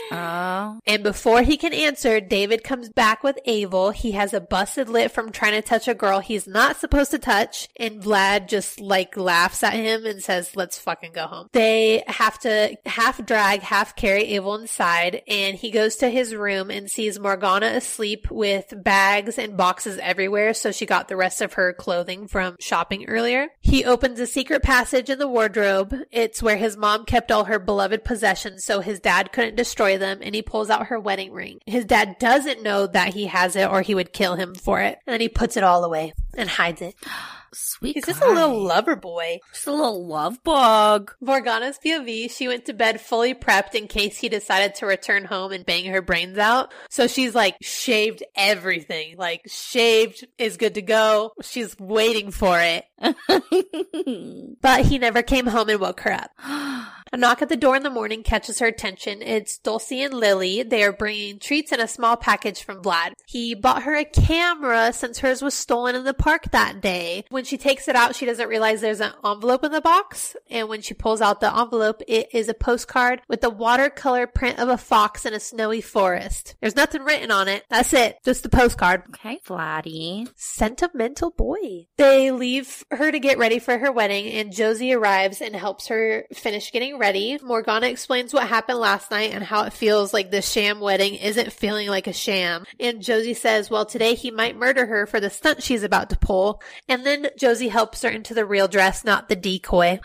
Oh. And before he can answer, David comes back with Abel. He has a busted lip from trying to touch a girl he's not supposed to touch, and Vlad just laughs at him and says, let's fucking go home. They have to half drag, half carry Abel inside, and he goes to his room and sees Morgana asleep with bags and boxes everywhere, so she got the rest of her clothing from shopping earlier. He opens a secret passage in the wardrobe. It's where his mom kept all her beloved possessions, so his dad couldn't destroy them, and he pulls out her wedding ring. His dad doesn't know that he has it or he would kill him for it. And then he puts it all away and hides it. Sweet He's guy. just a little lover boy. Just a little love bug. Morgana's POV, she went to bed fully prepped in case he decided to return home and bang her brains out. So she's like shaved everything. Like shaved is good to go. She's waiting for it. But he never came home and woke her up. A knock at the door in the morning catches her attention. It's Dulcie and Lily. They are bringing treats and a small package from Vlad. He bought her a camera since hers was stolen in the park that day. When she takes it out, she doesn't realize there's an envelope in the box. And when she pulls out the envelope, it is a postcard with a watercolor print of a fox in a snowy forest. There's nothing written on it. That's it. Just the postcard. Okay, Vladdy. Sentimental boy. They leave her to get ready for her wedding, and Josie arrives and helps her finish getting ready. Morgana explains what happened last night and how it feels like the sham wedding isn't feeling like a sham. And Josie says, well, today he might murder her for the stunt she's about to pull. And then Josie helps her into the real dress, not the decoy.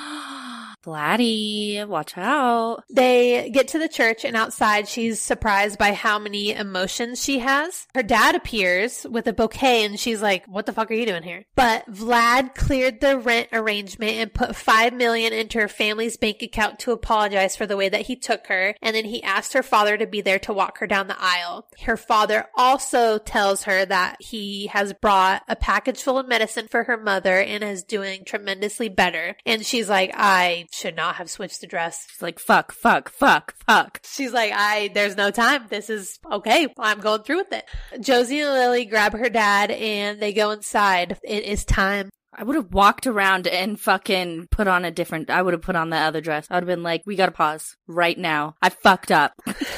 Vladdy, watch out. They get to the church, and outside she's surprised by how many emotions she has. Her dad appears with a bouquet, and she's like, what the fuck are you doing here? But Vlad cleared the rent arrangement and put $5 million into her family's bank account to apologize for the way that he took her, and then he asked her father to be there to walk her down the aisle. Her father also tells her that he has brought a package full of medicine for her mother and is doing tremendously better. And she's like, I should not have switched the dress. She's like, fuck. She's like, there's no time. This is okay. I'm going through with it. Josie and Lily grab her dad and they go inside. It is time. I would have walked around and fucking I would have put on the other dress. I would have been like, we gotta pause right now. I fucked up.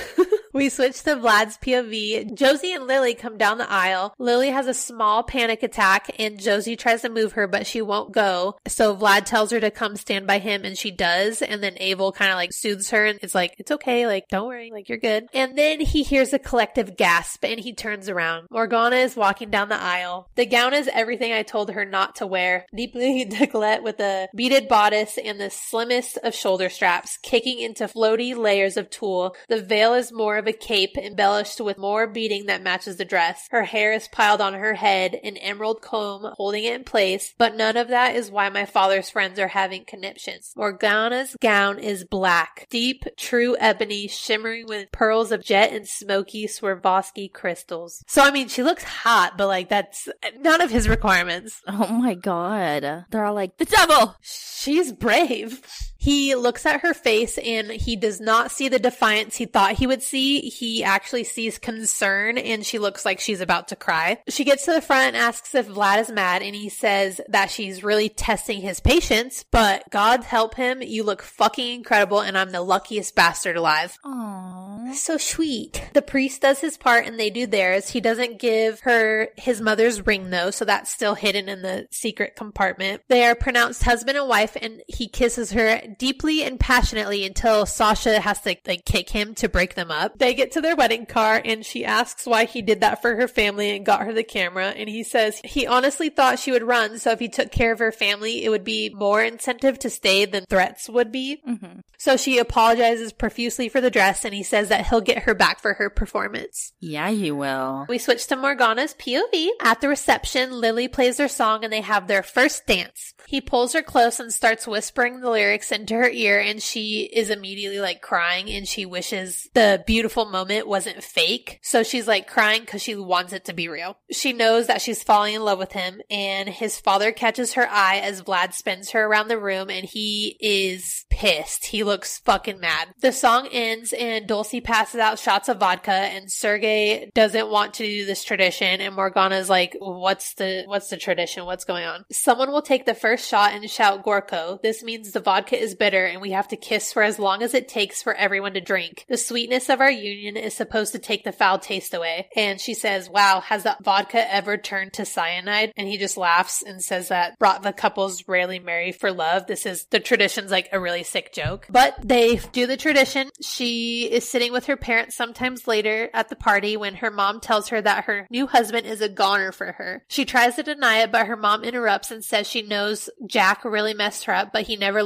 We switch to Vlad's POV. Josie and Lily come down the aisle. Lily has a small panic attack and Josie tries to move her, but she won't go. So Vlad tells her to come stand by him and she does. And then Abel kind of like soothes her and it's like, it's okay. Like, don't worry. Like, you're good. And then he hears a collective gasp and he turns around. Morgana is walking down the aisle. The gown is everything I told her not to wear. Deeply décolleté with a beaded bodice and the slimmest of shoulder straps, kicking into floaty layers of tulle. The veil is more of a cape embellished with more beading that matches the dress. Her hair is piled on her head, an emerald comb holding it in place, but none of that is why my father's friends are having conniptions. Morgana's gown is black, deep, true ebony, shimmering with pearls of jet and smoky Swarovski crystals. So, I mean, she looks hot, but like, that's none of his requirements. Oh my god. They're all like, the devil! She's brave. He looks at her face and he does not see the defiance he thought he would see. He actually sees concern and she looks like she's about to cry. She gets to the front and asks if Vlad is mad and he says that she's really testing his patience, but God help him, you look fucking incredible and I'm the luckiest bastard alive. Aww. So sweet. The priest does his part and they do theirs. He doesn't give her his mother's ring though, so that's still hidden in the secret compartment. They are pronounced husband and wife and he kisses her deeply and passionately until Sasha has to like kick him to break them up. They get to their wedding car and she asks why he did that for her family and got her the camera, and he says he honestly thought she would run, so if he took care of her family it would be more incentive to stay than threats would be. So she apologizes profusely for the dress and he says that he'll get her back for her performance. Yeah, you will. We switch to Morgana's POV. At the reception, Lily plays their song and they have their first dance. He pulls her close and starts whispering the lyrics into her ear, and she is immediately like crying and she wishes the beautiful moment wasn't fake. So she's like crying because she wants it to be real. She knows that she's falling in love with him, and his father catches her eye as Vlad spins her around the room and he is pissed. He looks fucking mad. The song ends and Dulcie passes out shots of vodka and Sergey doesn't want to do this tradition, and Morgana's like, what's the tradition? What's going on? Someone will take the first shot and shout Gorko. This means the vodka is bitter and we have to kiss for as long as it takes for everyone to drink. The sweetness of our union is supposed to take the foul taste away. And she says, wow, has that vodka ever turned to cyanide? And he just laughs and says that Bratva couples rarely marry for love. The tradition's like a really sick joke. But they do the tradition. She is sitting with her parents sometimes later at the party when her mom tells her that her new husband is a goner for her. She tries to deny it, but her mom interrupts and says she knows Jack really messed her up, but he never looked at her the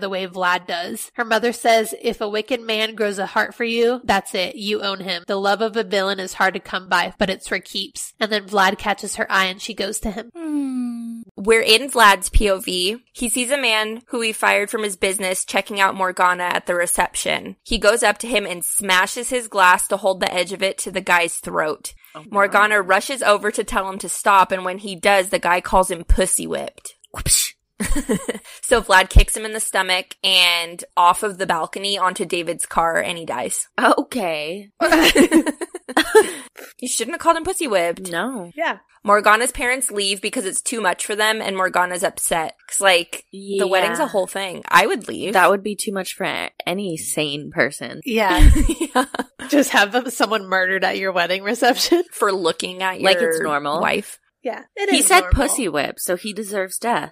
the way Vlad does. Her mother says, if a wicked man grows a heart for you, that's it. You own him. The love of a villain is hard to come by, but it's for keeps. And then Vlad catches her eye and she goes to him. We're in Vlad's POV. He sees a man who he fired from his business checking out Morgana at the reception. He goes up to him and smashes his glass to hold the edge of it to the guy's throat. Oh, Morgana rushes over to tell him to stop, and when he does, the guy calls him pussy whipped. So Vlad kicks him in the stomach and off of the balcony onto David's car, and he dies. Okay. You shouldn't have called him pussy whipped. No. Yeah. Morgana's parents leave because it's too much for them, and Morgana's upset. Because, the wedding's a whole thing. I would leave. That would be too much for any sane person. Yeah. Yeah. Just have someone murdered at your wedding reception. For looking at your it's normal. wife. Yeah. He said pussy whip, so he deserves death.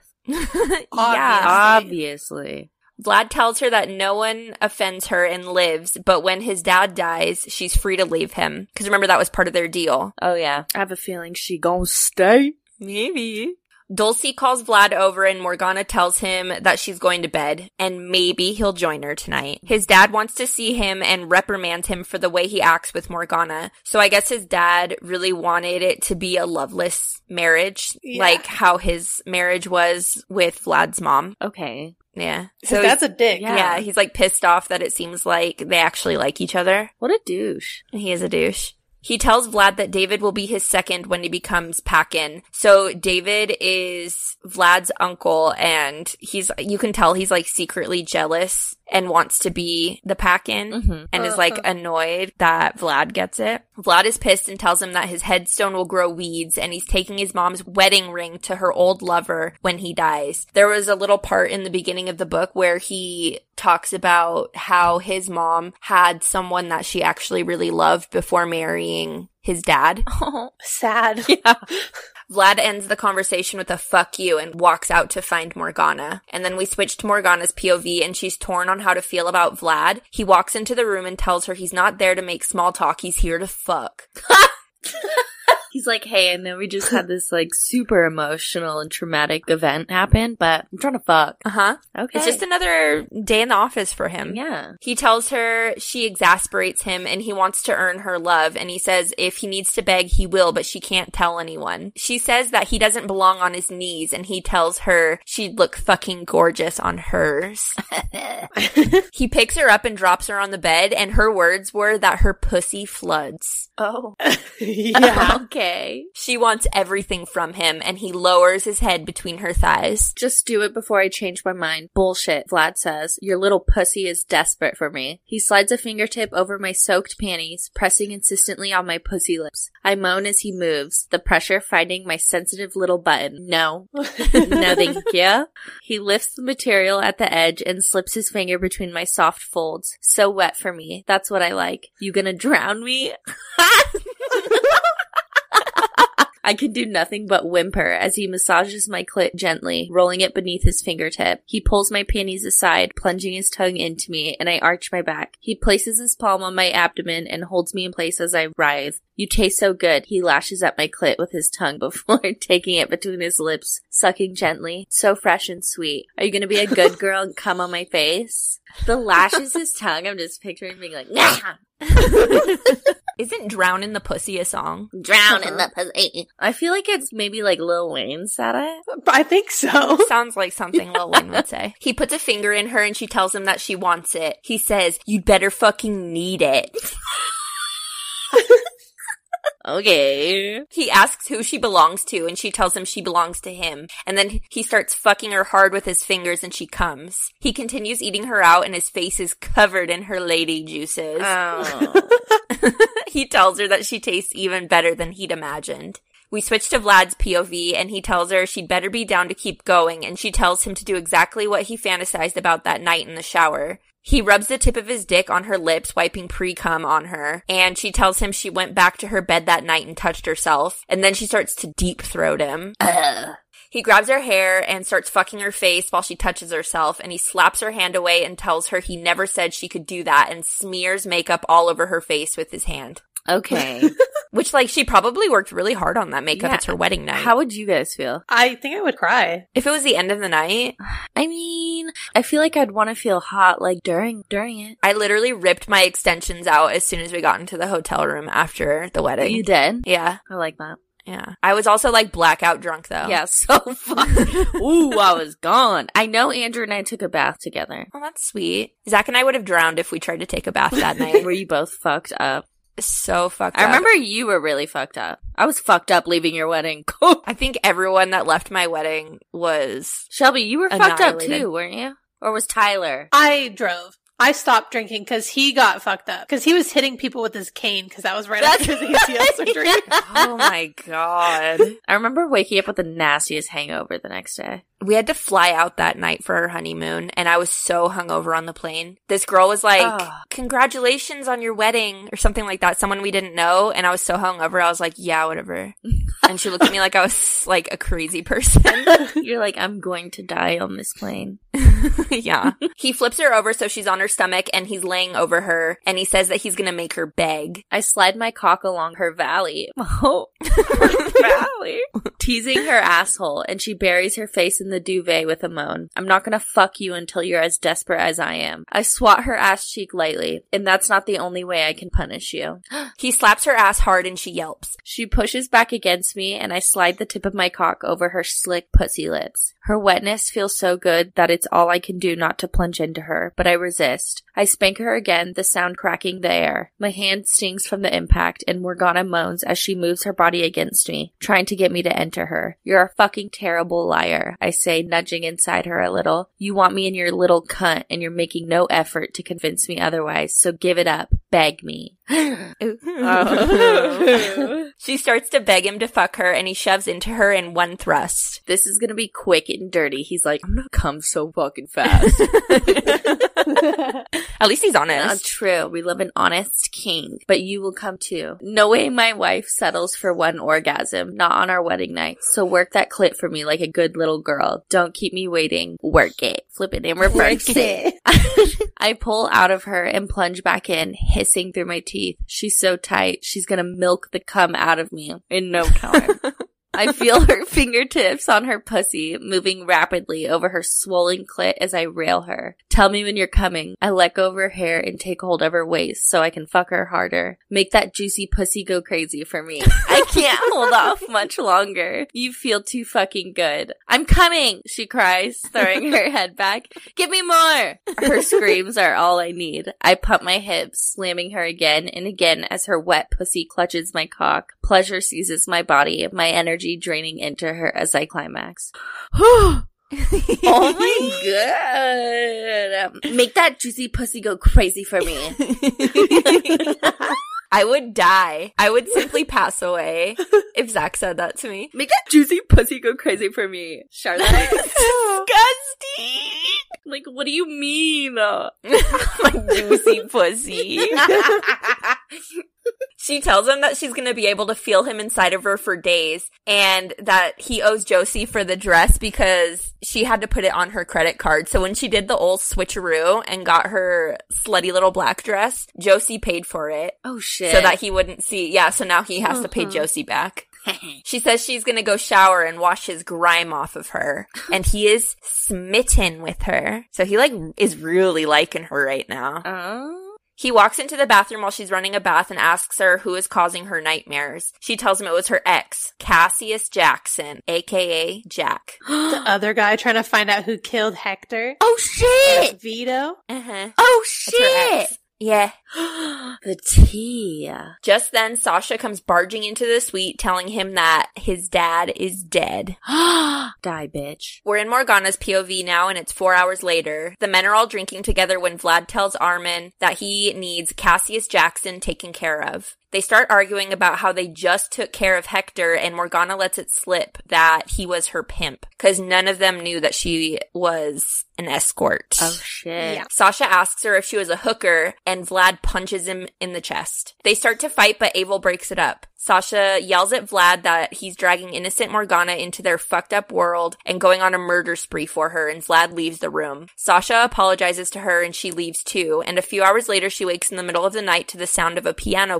Obviously. Vlad tells her that no one offends her and lives, but when his dad dies, she's free to leave him. Because remember, that was part of their deal. Oh, yeah. I have a feeling she gonna stay. Maybe. Dulcie calls Vlad over and Morgana tells him that she's going to bed and maybe he'll join her tonight. His dad wants to see him and reprimands him for the way he acts with Morgana. So I guess his dad really wanted it to be a loveless marriage, like how his marriage was with Vlad's mom. Okay. Yeah. So that's a dick. Yeah, he's pissed off that it seems like they actually like each other. What a douche. He is a douche. He tells Vlad that David will be his second when he becomes Pac-In. So David is Vlad's uncle, and you can tell he's secretly jealous and wants to be the Pac-In, and is annoyed that Vlad gets it. Vlad is pissed and tells him that his headstone will grow weeds, and he's taking his mom's wedding ring to her old lover when he dies. There was a little part in the beginning of the book where he talks about how his mom had someone that she actually really loved before marrying his dad. Oh, sad. Yeah. Vlad ends the conversation with a fuck you and walks out to find Morgana. And then we switch to Morgana's POV and she's torn on how to feel about Vlad. He walks into the room and tells her he's not there to make small talk, he's here to fuck. He's like, hey, I know we just had this super emotional and traumatic event happen, but I'm trying to fuck. Uh-huh. Okay. It's just another day in the office for him. Yeah. He tells her she exasperates him and he wants to earn her love, and he says if he needs to beg, he will, but she can't tell anyone. She says that he doesn't belong on his knees, and he tells her she'd look fucking gorgeous on hers. He picks her up and drops her on the bed, and her words were that her pussy floods. Oh. Yeah. Okay. She wants everything from him, and he lowers his head between her thighs. Just do it before I change my mind. Bullshit, Vlad says. Your little pussy is desperate for me. He slides a fingertip over my soaked panties, pressing insistently on my pussy lips. I moan as he moves, the pressure finding my sensitive little button. No. No, thank you. He lifts the material at the edge and slips his finger between my soft folds. So wet for me. That's what I like. You gonna drown me? I can do nothing but whimper as he massages my clit gently, rolling it beneath his fingertip. He pulls my panties aside, plunging his tongue into me, and I arch my back. He places his palm on my abdomen and holds me in place as I writhe. You taste so good. He lashes at my clit with his tongue before taking it between his lips, sucking gently. So fresh and sweet. Are you gonna be a good girl and come on my face? The lashes his tongue, I'm just picturing being like, nah! Isn't Drown in the Pussy a song? Drown in the pussy. I feel like it's maybe Lil Wayne said it. I think so. Sounds like something Lil Wayne would say. He puts a finger in her and she tells him that she wants it. He says, you'd better fucking need it. Okay. He asks who she belongs to, and she tells him she belongs to him. And then he starts fucking her hard with his fingers, and she comes. He continues eating her out, and his face is covered in her lady juices. Oh. He tells her that she tastes even better than he'd imagined. We switch to Vlad's POV, and he tells her she'd better be down to keep going, and she tells him to do exactly what he fantasized about that night in the shower. He rubs the tip of his dick on her lips, wiping pre-cum on her, and she tells him she went back to her bed that night and touched herself, and then she starts to deep-throat him. He grabs her hair and starts fucking her face while she touches herself, and he slaps her hand away and tells her he never said she could do that, and smears makeup all over her face with his hand. Okay. Which, like, she probably worked really hard on that makeup. Yeah. It's her wedding night. How would you guys feel? I think I would cry. If it was the end of the night, I mean, I feel like I'd want to feel hot, like, during it. I literally ripped my extensions out as soon as we got into the hotel room after the wedding. You did? Yeah. I like that. Yeah. I was also, like, blackout drunk, though. Yeah, so fun. Ooh, I was gone. I know Andrew and I took a bath together. Oh, that's sweet. Zach and I would have drowned if we tried to take a bath that night. Were you both fucked up? So fucked up. I remember you were really fucked up. I was fucked up leaving your wedding. I think everyone that left my wedding was... Shelby, you were fucked up Annihilated. too, weren't you? Or was Tyler? I drove. I stopped drinking because he got fucked up. Because he was hitting people with his cane because that was right after his ACL surgery. Oh my god. I remember waking up with the nastiest hangover the next day. We had to fly out that night for our honeymoon, and I was so hungover on the plane. This girl was like, congratulations on your wedding, or something like that. Someone we didn't know, and I was so hungover, I was like, yeah, whatever. And she looked at me like I was, like, a crazy person. You're like, I'm going to die on this plane. Yeah. He flips her over so she's on her stomach, and he's laying over her, and he says that he's gonna make her beg. I slide my cock along her valley. Oh, her valley. Teasing her asshole, and she buries her face in the duvet with a moan. I'm not gonna fuck you until you're as desperate as I am. I swat her ass cheek lightly, and that's not the only way I can punish you. He slaps her ass hard, and she yelps. She pushes back against me, and I slide the tip of my cock over her slick pussy lips. Her wetness feels so good that it's all I can do not to plunge into her, but I resist. I spank her again, the sound cracking the air. My hand stings from the impact, and Morgana moans as she moves her body against me, trying to get me to enter her. You're a fucking terrible liar, I say, nudging inside her a little. You want me in your little cunt, and you're making no effort to convince me otherwise, so give it up. Beg me. She starts to beg him to fuck her, and he shoves into her in one thrust. This is gonna be quick and dirty. He's like, I'm gonna come so fucking fast. At least he's honest. Not true. We live an honest king, but you will come too. No way my wife settles for one orgasm, not on our wedding night. So work that clit for me like a good little girl. Don't keep me waiting. Work it. Flip it and reverse it. I pull out of her and plunge back in, hissing through my teeth. She's so tight. She's gonna milk the cum out of me in no time. I feel her fingertips on her pussy, moving rapidly over her swollen clit as I rail her. Tell me when you're coming. I let go of her hair and take hold of her waist so I can fuck her harder. Make that juicy pussy go crazy for me. I can't hold off much longer. You feel too fucking good. I'm coming, she cries, throwing her head back. Give me more! Her screams are all I need. I pump my hips, slamming her again and again as her wet pussy clutches my cock. Pleasure seizes my body, my energy draining into her as I climax. Oh my god. Make that juicy pussy go crazy for me. I would die. I would simply pass away if Zach said that to me. Make that juicy pussy go crazy for me, Charlotte. Disgusting. Like, what do you mean? My juicy pussy. She tells him that she's going to be able to feel him inside of her for days, and that he owes Josie for the dress because she had to put it on her credit card. So when she did the old switcheroo and got her slutty little black dress, Josie paid for it. Oh shit. So that he wouldn't see. Yeah, so now he has to pay Josie back. She says she's gonna go shower and wash his grime off of her. And he is smitten with her. So he, like, is really liking her right now. Oh. He walks into the bathroom while she's running a bath and asks her who is causing her nightmares. She tells him it was her ex, Cassius Jackson, aka Jack. The other guy trying to find out who killed Hector. Oh shit! Vito. Uh-huh. Oh That's her shit! ex. Yeah. The tea. Just then, Sasha comes barging into the suite telling him that his dad is dead. Die, bitch. We're in Morgana's POV now, and it's 4 hours later. The men are all drinking together when Vlad tells Armin that he needs Cassius Jackson taken care of. They start arguing about how they just took care of Hector, and Morgana lets it slip that he was her pimp, because none of them knew that she was an escort. Oh, shit. Yeah. Sasha asks her if she was a hooker, and Vlad punches him in the chest. They start to fight, but Abel breaks it up. Sasha yells at Vlad that he's dragging innocent Morgana into their fucked up world and going on a murder spree for her, and Vlad leaves the room. Sasha apologizes to her and she leaves too, and a few hours later she wakes in the middle of the night to the sound of a piano playing.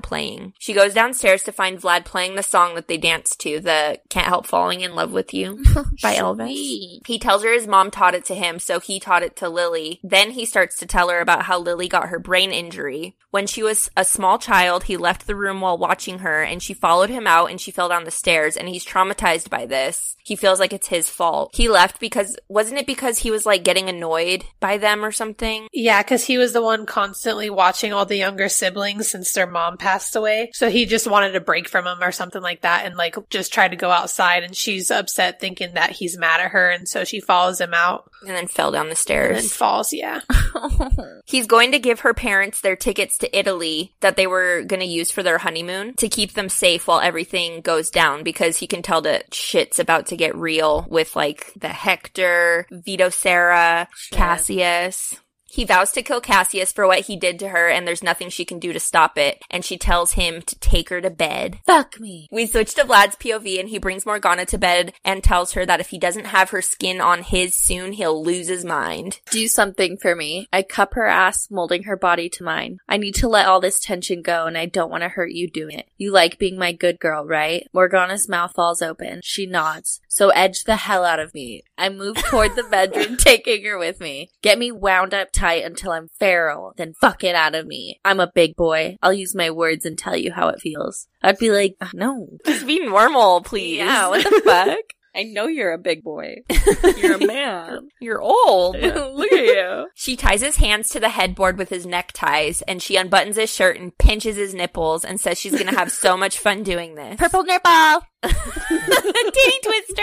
morning. She goes downstairs to find Vlad playing the song that they danced to, the Can't Help Falling in Love with You by Elvis. He tells her his mom taught it to him, so he taught it to Lily. Then he starts to tell her about how Lily got her brain injury. When she was a small child, he left the room while watching her, and she followed him out and she fell down the stairs, and he's traumatized by this. He feels like it's his fault. He left because, wasn't it because he was like getting annoyed by them or something? Yeah, because he was the one constantly watching all the younger siblings since their mom passed away. So he just wanted a break from him or something like that and like just tried to go outside, and she's upset thinking that he's mad at her, and so she follows him out. And then fell down the stairs. And then falls, yeah. He's going to give her parents their tickets to Italy that they were going to use for their honeymoon to keep them safe while everything goes down, because he can tell that shit's about to get real with like the Hector, Vito Serra, Cassius. He vows to kill Cassius for what he did to her, and there's nothing she can do to stop it, and she tells him to take her to bed. Fuck me. We switch to Vlad's POV, and he brings Morgana to bed and tells her that if he doesn't have her skin on his soon, he'll lose his mind. Do something for me. I cup her ass, molding her body to mine. I need to let all this tension go, and I don't want to hurt you doing it. You like being my good girl, right? Morgana's mouth falls open. She nods. So edge the hell out of me. I move toward the bedroom, taking her with me. Get me wound up tight until I'm feral, then fuck it out of me. I'm a big boy. I'll use my words and tell you how it feels. I'd be like, no. Just be normal, please. Yeah, what the fuck? I know you're a big boy. You're a man. You're old. Look at you. She ties his hands to the headboard with his neckties, and she unbuttons his shirt and pinches his nipples and says she's gonna have so much fun doing this. Purple nipple. Titty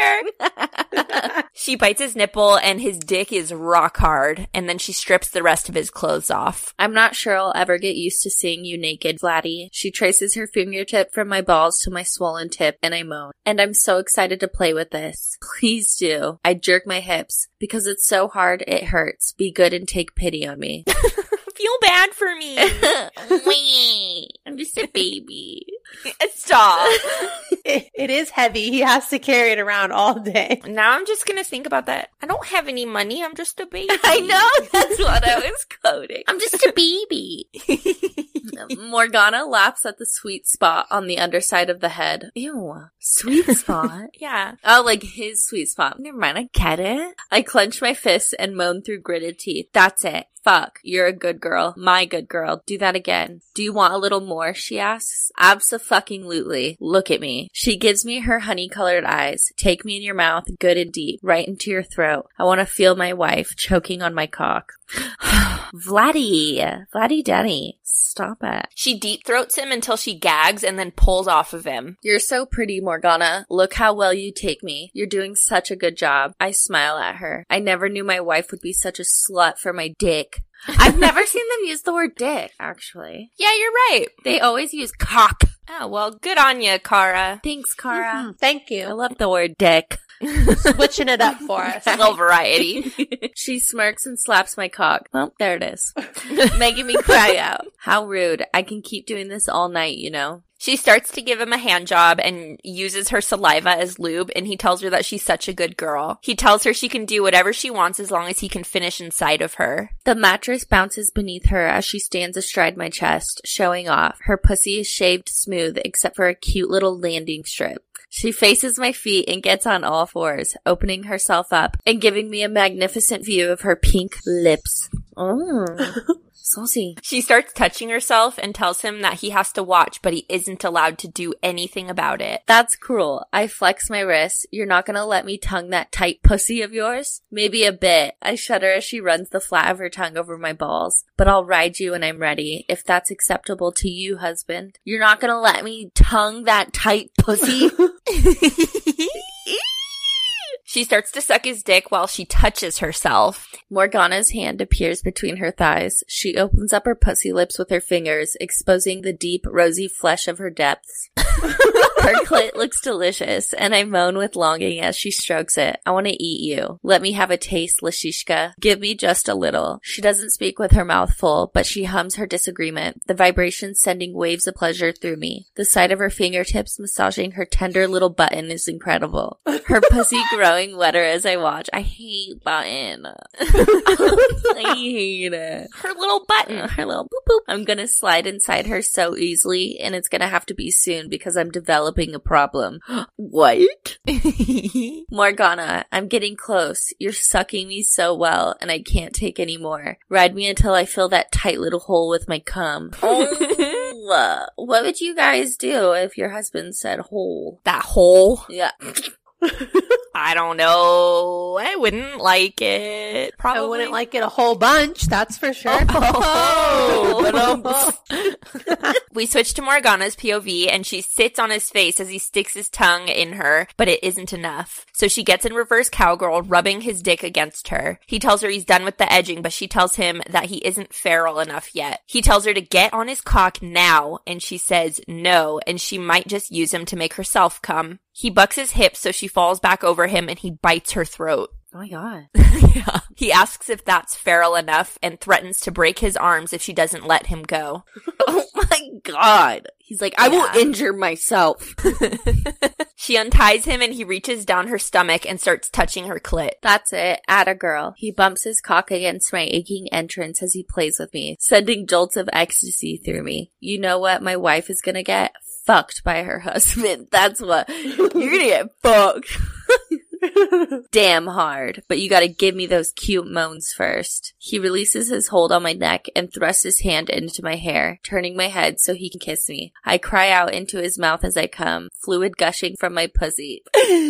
twister. She bites his nipple and his dick is rock hard, and then she strips the rest of his clothes off. I'm not sure I'll ever get used to seeing you naked, Vladdy. She traces her fingertip from my balls to my swollen tip, and I moan. And I'm so excited to play with this. Please do. I jerk my hips. Because it's so hard, it hurts. Be good and take pity on me. Feel bad for me. I'm just a baby. Stop. It is heavy. He has to carry it around all day. Now I'm just gonna think about that. I don't have any money. I'm just a baby. I know. That's what I was quoting. I'm just a baby. Morgana laughs at the sweet spot on the underside of the head. Ew. Sweet spot? Yeah. Oh, like his sweet spot. Never mind. I get it. I clench my fists and moan through gritted teeth. That's it. Fuck. You're a good girl. My good girl. Do that again. Do you want a little more? She asks. Abso-fucking-lutely. Look at me. She gives me her honey-colored eyes. Take me in your mouth, good and deep, right into your throat. I want to feel my wife choking on my cock. Vladdy Daddy. Stop it. She deep throats him until she gags and then pulls off of him. You're so pretty, Morgana. Look how well you take me. You're doing such a good job. I smile at her. I never knew my wife would be such a slut for my dick. I've never seen them use the word dick, actually. Yeah, you're right. They always use cock. Oh, well, good on you, Kara. Thanks, Kara. Mm-hmm. Thank I you. love the word dick. Switching it up for us. A little variety. She smirks and slaps my cock. Well, there it is. Making me cry out. How rude. I can keep doing this all night, you know. She starts to give him a hand job and uses her saliva as lube, and he tells her that she's such a good girl. He tells her she can do whatever she wants as long as he can finish inside of her. The mattress bounces beneath her as she stands astride my chest, showing off. Her pussy is shaved smooth except for a cute little landing strip. She faces my feet and gets on all fours, opening herself up and giving me a magnificent view of her pink lips. Oh. Saucy. She starts touching herself and tells him that he has to watch, but he isn't allowed to do anything about it. That's cruel. I flex my wrist. You're not gonna let me tongue that tight pussy of yours? Maybe a bit. I shudder as she runs the flat of her tongue over my balls. But I'll ride you when I'm ready, if that's acceptable to you, husband. You're not gonna let me tongue that tight pussy? She starts to suck his dick while she touches herself. Morgana's hand appears between her thighs. She opens up her pussy lips with her fingers, exposing the deep, rosy flesh of her depths. Her clit looks delicious, and I moan with longing as she strokes it. I want to eat you. Let me have a taste, Lashishka. Give me just a little. She doesn't speak with her mouth full, but she hums her disagreement, the vibrations sending waves of pleasure through me. The sight of her fingertips massaging her tender little button is incredible. Her pussy growing wetter as I watch. I hate button. I hate it. Her little button. Her little boop boop. I'm gonna slide inside her so easily, and it's gonna have to be soon because I'm developing a problem. What? Morgana, I'm getting close. You're sucking me so well, and I can't take any more. Ride me until I fill that tight little hole with my cum. Oh, what would you guys do if your husband said hole? That hole? Yeah. I don't know. I wouldn't like it. Probably. I wouldn't like it a whole bunch, that's for sure. We switch to Morgana's POV, and she sits on his face as he sticks his tongue in her, but it isn't enough. So she gets in reverse cowgirl, rubbing his dick against her. He tells her he's done with the edging, but she tells him that he isn't feral enough yet. He tells her to get on his cock now, and she says no, and she might just use him to make herself come. He bucks his hips so she falls back over him, and he bites her throat. Oh my god. Yeah. He asks if that's feral enough and threatens to break his arms if she doesn't let him go. Oh my god. He's like, I will injure myself. She unties him and he reaches down her stomach and starts touching her clit. That's it. Atta girl. He bumps his cock against my aching entrance as he plays with me, sending jolts of ecstasy through me. You know what my wife is gonna get? Fucked by her husband. That's what. You're gonna get fucked. Damn hard, but you gotta give me those cute moans first. He releases his hold on my neck and thrusts his hand into my hair, turning my head so he can kiss me. I cry out into his mouth as I come, fluid gushing from my pussy.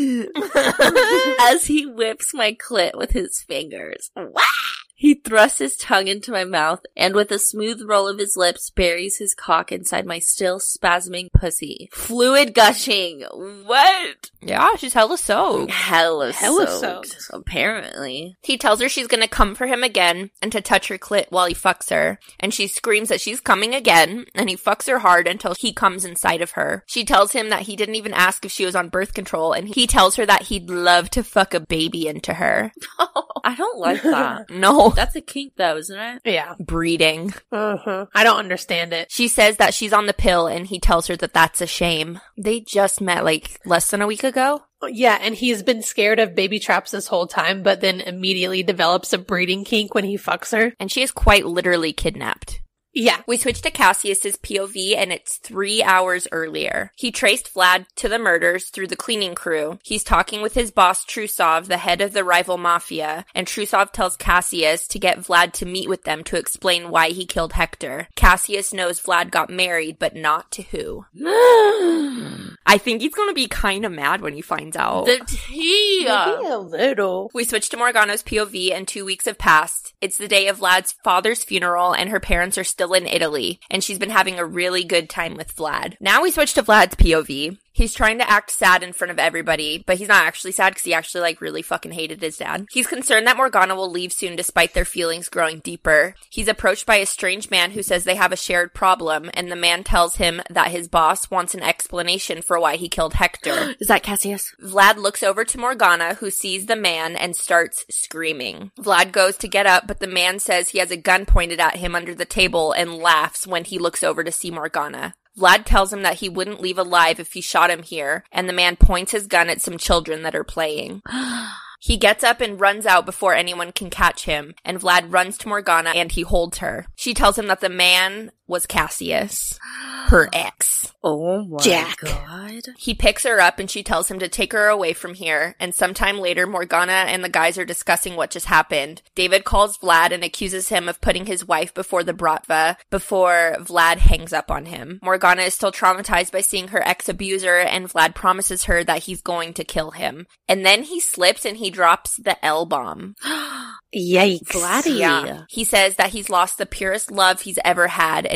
As he whips my clit with his fingers. Wah! He thrusts his tongue into my mouth and with a smooth roll of his lips buries his cock inside my still spasming pussy. Fluid gushing. What? Yeah, she's hella soaked. Hella soaked. soaked. Apparently. He tells her she's gonna come for him again and to touch her clit while he fucks her. And she screams that she's coming again, and he fucks her hard until he comes inside of her. She tells him that he didn't even ask if she was on birth control, and he tells her that he'd love to fuck a baby into her. I don't like that. No. That's a kink though, isn't it? Yeah. Breeding. I don't understand it. She says that she's on the pill, and he tells her that that's a shame. They just met like less than a week ago. Yeah, and he's been scared of baby traps this whole time, but then immediately develops a breeding kink when he fucks her. And she is quite literally kidnapped. Yeah. We switch to Cassius's POV, and it's 3 hours earlier. He traced Vlad to the murders through the cleaning crew. He's talking with his boss, Trusov, the head of the rival mafia, and Trusov tells Cassius to get Vlad to meet with them to explain why he killed Hector. Cassius knows Vlad got married, but not to who. I think he's gonna be kind of mad when he finds out. The tea! Maybe a little. We switch to Morgana's POV, and 2 weeks have passed. It's the day of Vlad's father's funeral, and her parents are still in Italy, and she's been having a really good time with Vlad. Now we switch to Vlad's POV. He's trying to act sad in front of everybody, but he's not actually sad because he actually really fucking hated his dad. He's concerned that Morgana will leave soon despite their feelings growing deeper. He's approached by a strange man who says they have a shared problem, and the man tells him that his boss wants an explanation for why he killed Hector. Is that Cassius? Vlad looks over to Morgana, who sees the man and starts screaming. Vlad goes to get up, but the man says he has a gun pointed at him under the table and laughs when he looks over to see Morgana. Vlad tells him that he wouldn't leave alive if he shot him here, and the man points his gun at some children that are playing. He gets up and runs out before anyone can catch him, and Vlad runs to Morgana and he holds her. She tells him that the man was Cassius, her ex. Oh my Jack. god. He picks her up and she tells him to take her away from here, and sometime later Morgana and the guys are discussing what just happened. David calls Vlad and accuses him of putting his wife before the Bratva before Vlad hangs up on him. Morgana is still traumatized by seeing her ex-abuser, and Vlad promises her that he's going to kill him. And then he slips and he drops the L-bomb. Yikes. Vladdy. Yeah. He says that he's lost the purest love he's ever had, and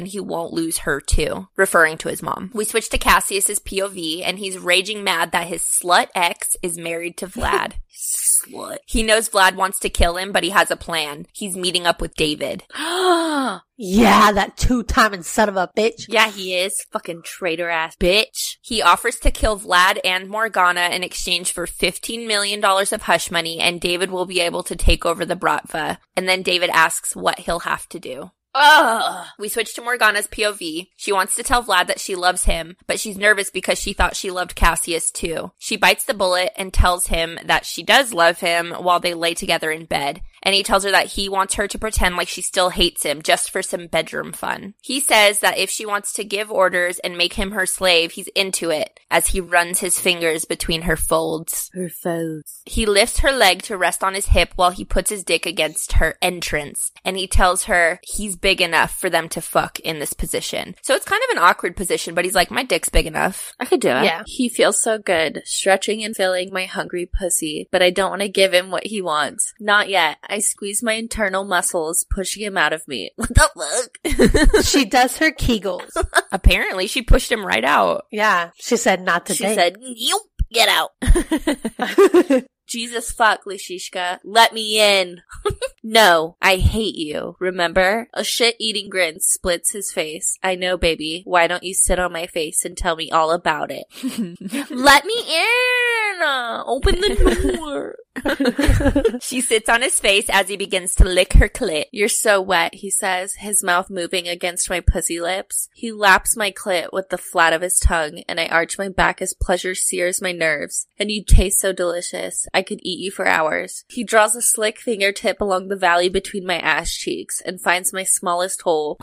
and he won't lose her too, referring to his mom. We switch to Cassius's POV, and he's raging mad that his slut ex is married to Vlad. Slut. He knows Vlad wants to kill him, but he has a plan. He's meeting up with David. Yeah, that two-timing son of a bitch. Yeah, he is. Fucking traitor ass bitch. He offers to kill Vlad and Morgana in exchange for $15 million of hush money, and David will be able to take over the Bratva. And then David asks what he'll have to do. Ugh. We switch to Morgana's POV. She wants to tell Vlad that she loves him, but she's nervous because she thought she loved Cassius too. She bites the bullet and tells him that she does love him while they lay together in bed. And he tells her that he wants her to pretend like she still hates him just for some bedroom fun. He says that if she wants to give orders and make him her slave, he's into it, as he runs his fingers between her folds. Her folds. He lifts her leg to rest on his hip while he puts his dick against her entrance. And he tells her he's big enough for them to fuck in this position. So it's kind of an awkward position, but he's like, my dick's big enough. I could do it. Yeah. He feels so good, stretching and filling my hungry pussy, but I don't want to give him what he wants. Not yet. I squeeze my internal muscles, pushing him out of me. What the fuck? She does her Kegels. Apparently, she pushed him right out. Yeah, she said not today. She said, "Yoop, get out." Jesus fuck, Lishishka. Let me in. No, I hate you. Remember? A shit-eating grin splits his face. I know, baby. Why don't you sit on my face and tell me all about it? Let me in! Open the door. She sits on his face as he begins to lick her clit. You're so wet, he says, his mouth moving against my pussy lips. He laps my clit with the flat of his tongue, and I arch my back as pleasure sears my nerves. And you taste so delicious. I could eat you for hours. He draws a slick fingertip along the valley between my ass cheeks and finds my smallest hole.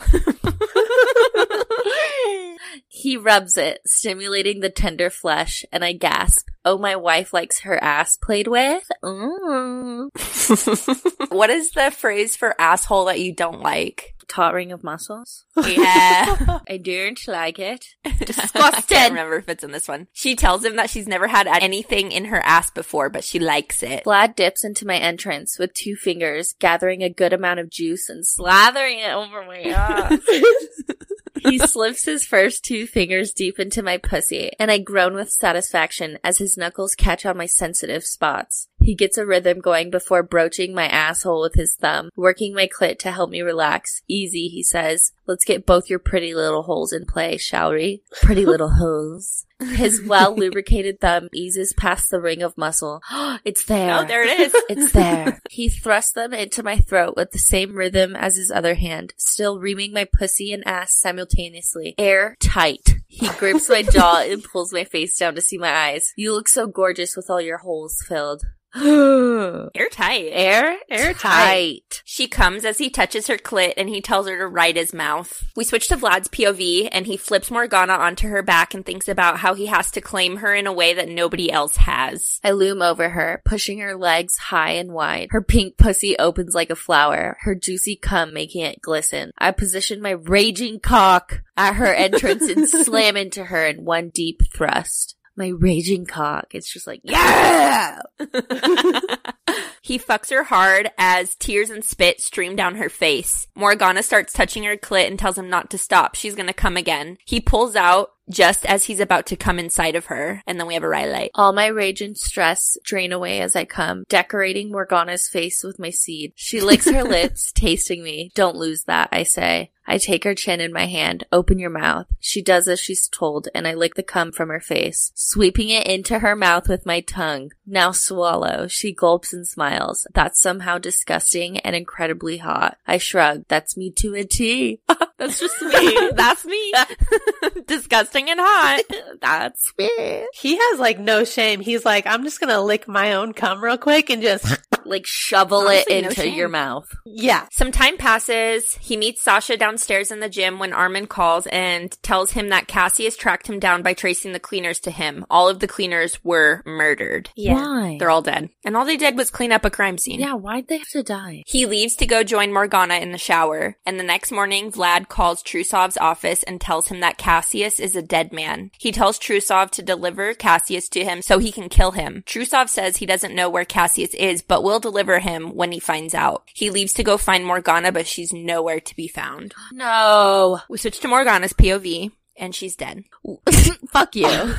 He rubs it, stimulating the tender flesh, and I gasp. Oh, my wife likes her ass played with? Mm. What is the phrase for asshole that you don't like? Taut ring of muscles? Yeah. I don't like it. I Disgusting. can't remember if it's in this one. She tells him that she's never had anything in her ass before, but she likes it. Vlad dips into my entrance with 2 fingers, gathering a good amount of juice and slathering it over my ass. He slips his first 2 fingers deep into my pussy, and I groan with satisfaction as his knuckles catch on my sensitive spots. He gets a rhythm going before broaching my asshole with his thumb, working my clit to help me relax. Easy, he says. Let's get both your pretty little holes in play, shall we? Pretty little holes. His well-lubricated thumb eases past the ring of muscle. It's there. Oh, there it is. It's there. He thrusts them into my throat with the same rhythm as his other hand, still reaming my pussy and ass simultaneously. Air tight. He grips my jaw and pulls my face down to see my eyes. You look so gorgeous with all your holes filled. Airtight. Airtight. She comes as he touches her clit and he tells her to ride his mouth. We switch to Vlad's POV and he flips Morgana onto her back and thinks about how he has to claim her in a way that nobody else has. I loom over her, pushing her legs high and wide. Her pink pussy opens like a flower, her juicy cum making it glisten. I position my raging cock at her entrance and slam into her in one deep thrust. My raging cock. It's just like, yeah! He fucks her hard as tears and spit stream down her face. Morgana starts touching her clit and tells him not to stop. She's gonna come again. He pulls out just as he's about to come inside of her, and then we have a Rhyolite. All my rage and stress drain away as I come, decorating Morgana's face with my seed. She licks her lips, tasting me. Don't lose that, I say. I take her chin in my hand. Open your mouth. She does as she's told, and I lick the cum from her face, sweeping it into her mouth with my tongue. Now swallow. She gulps and smiles. That's somehow disgusting and incredibly hot. I shrug. That's me to a T. That's just me. That's me. Disgusting and hot. That's me. He has like no shame. He's like, I'm just gonna lick my own cum real quick and just like shovel Honestly, it no into shame. your mouth. yeah. Some time passes. He meets Sasha downstairs in the gym when Armin calls and tells him that Cassius tracked him down by tracing the cleaners to him. All of the cleaners were murdered. Yeah. Why? They're all dead. And all they did was clean up a crime scene. Yeah, why'd they have to die? He leaves to go join Morgana in the shower, and the next morning, Vlad calls Trusov's office and tells him that Cassius is a dead man. He tells Trusov to deliver Cassius to him so he can kill him. Trusov says he doesn't know where Cassius is, but will will deliver him when he finds out. He leaves to go find Morgana, but she's nowhere to be found. No. We switch to Morgana's POV, and she's dead. Fuck you.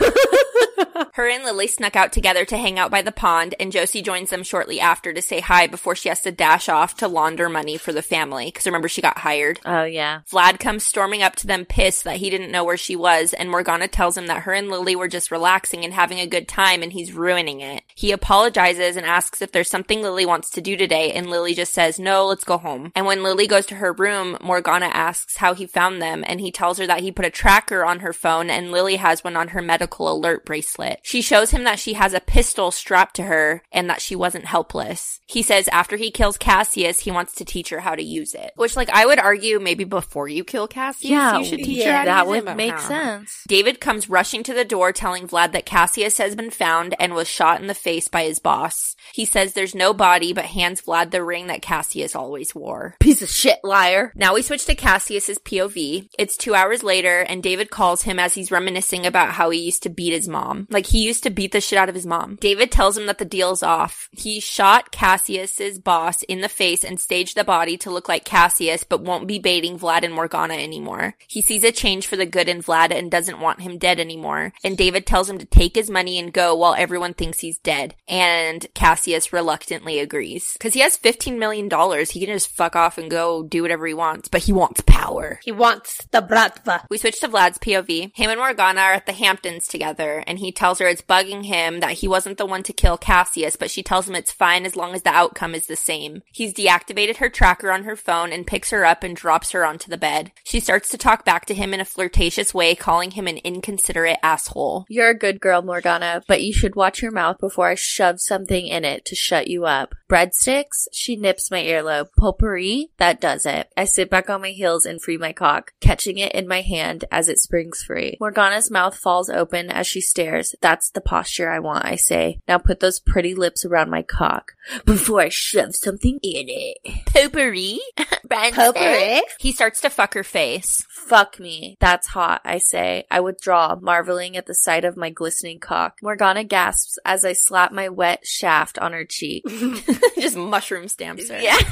Her and Lily snuck out together to hang out by the pond, and Josie joins them shortly after to say hi before she has to dash off to launder money for the family, because remember she got hired. Oh, yeah. Vlad comes storming up to them pissed that he didn't know where she was, and Morgana tells him that her and Lily were just relaxing and having a good time, and he's ruining it. He apologizes and asks if there's something Lily wants to do today, and Lily just says, no, let's go home. And when Lily goes to her room, Morgana asks how he found them, and he tells her that he put a tracker on her phone, and Lily has one on her medical alert bracelet. She shows him that she has a pistol strapped to her and that she wasn't helpless. He says after he kills Cassius, he wants to teach her how to use it. Which, like, I would argue maybe before you kill Cassius, you should teach her how to that use it. would make sense. David comes rushing to the door telling Vlad that Cassius has been found and was shot in the face by his boss. He says there's no body but hands Vlad the ring that Cassius always wore. Piece of shit liar. Now we switch to Cassius's POV. It's 2 hours later and David calls him as he's reminiscing about how he used to beat his mom. Like, he used to beat the shit out of his mom. David tells him that the deal's off. He shot Cassius's boss in the face and staged the body to look like Cassius, but won't be baiting Vlad and Morgana anymore. He sees a change for the good in Vlad and doesn't want him dead anymore. And David tells him to take his money and go while everyone thinks he's dead. And Cassius reluctantly agrees. Because he has $15 million. He can just fuck off and go do whatever he wants, but he wants power. He wants the bratva. We switch to Vlad's POV. Him and Morgana are at the Hamptons together, and he tells her it's bugging him that he wasn't the one to kill Cassius, but she tells him it's fine as long as the outcome is the same. He's deactivated her tracker on her phone and picks her up and drops her onto the bed. She starts to talk back to him in a flirtatious way, calling him an inconsiderate asshole. You're a good girl, Morgana, but you should watch your mouth before I shove something in it to shut you up. Breadsticks? She nips my earlobe. Potpourri? That does it. I sit back on my heels and free my cock, catching it in my hand as it springs free. Morgana's mouth falls open as she stares. That's the posture I want, I say. Now put those pretty lips around my cock before I shove something in it. Potpourri? Potpourri? He starts to fuck her face. Fuck me. That's hot, I say. I withdraw, marveling at the sight of my glistening cock. Morgana gasps as I slap my wet shaft on her cheek. Just mushroom stamps her. Yeah.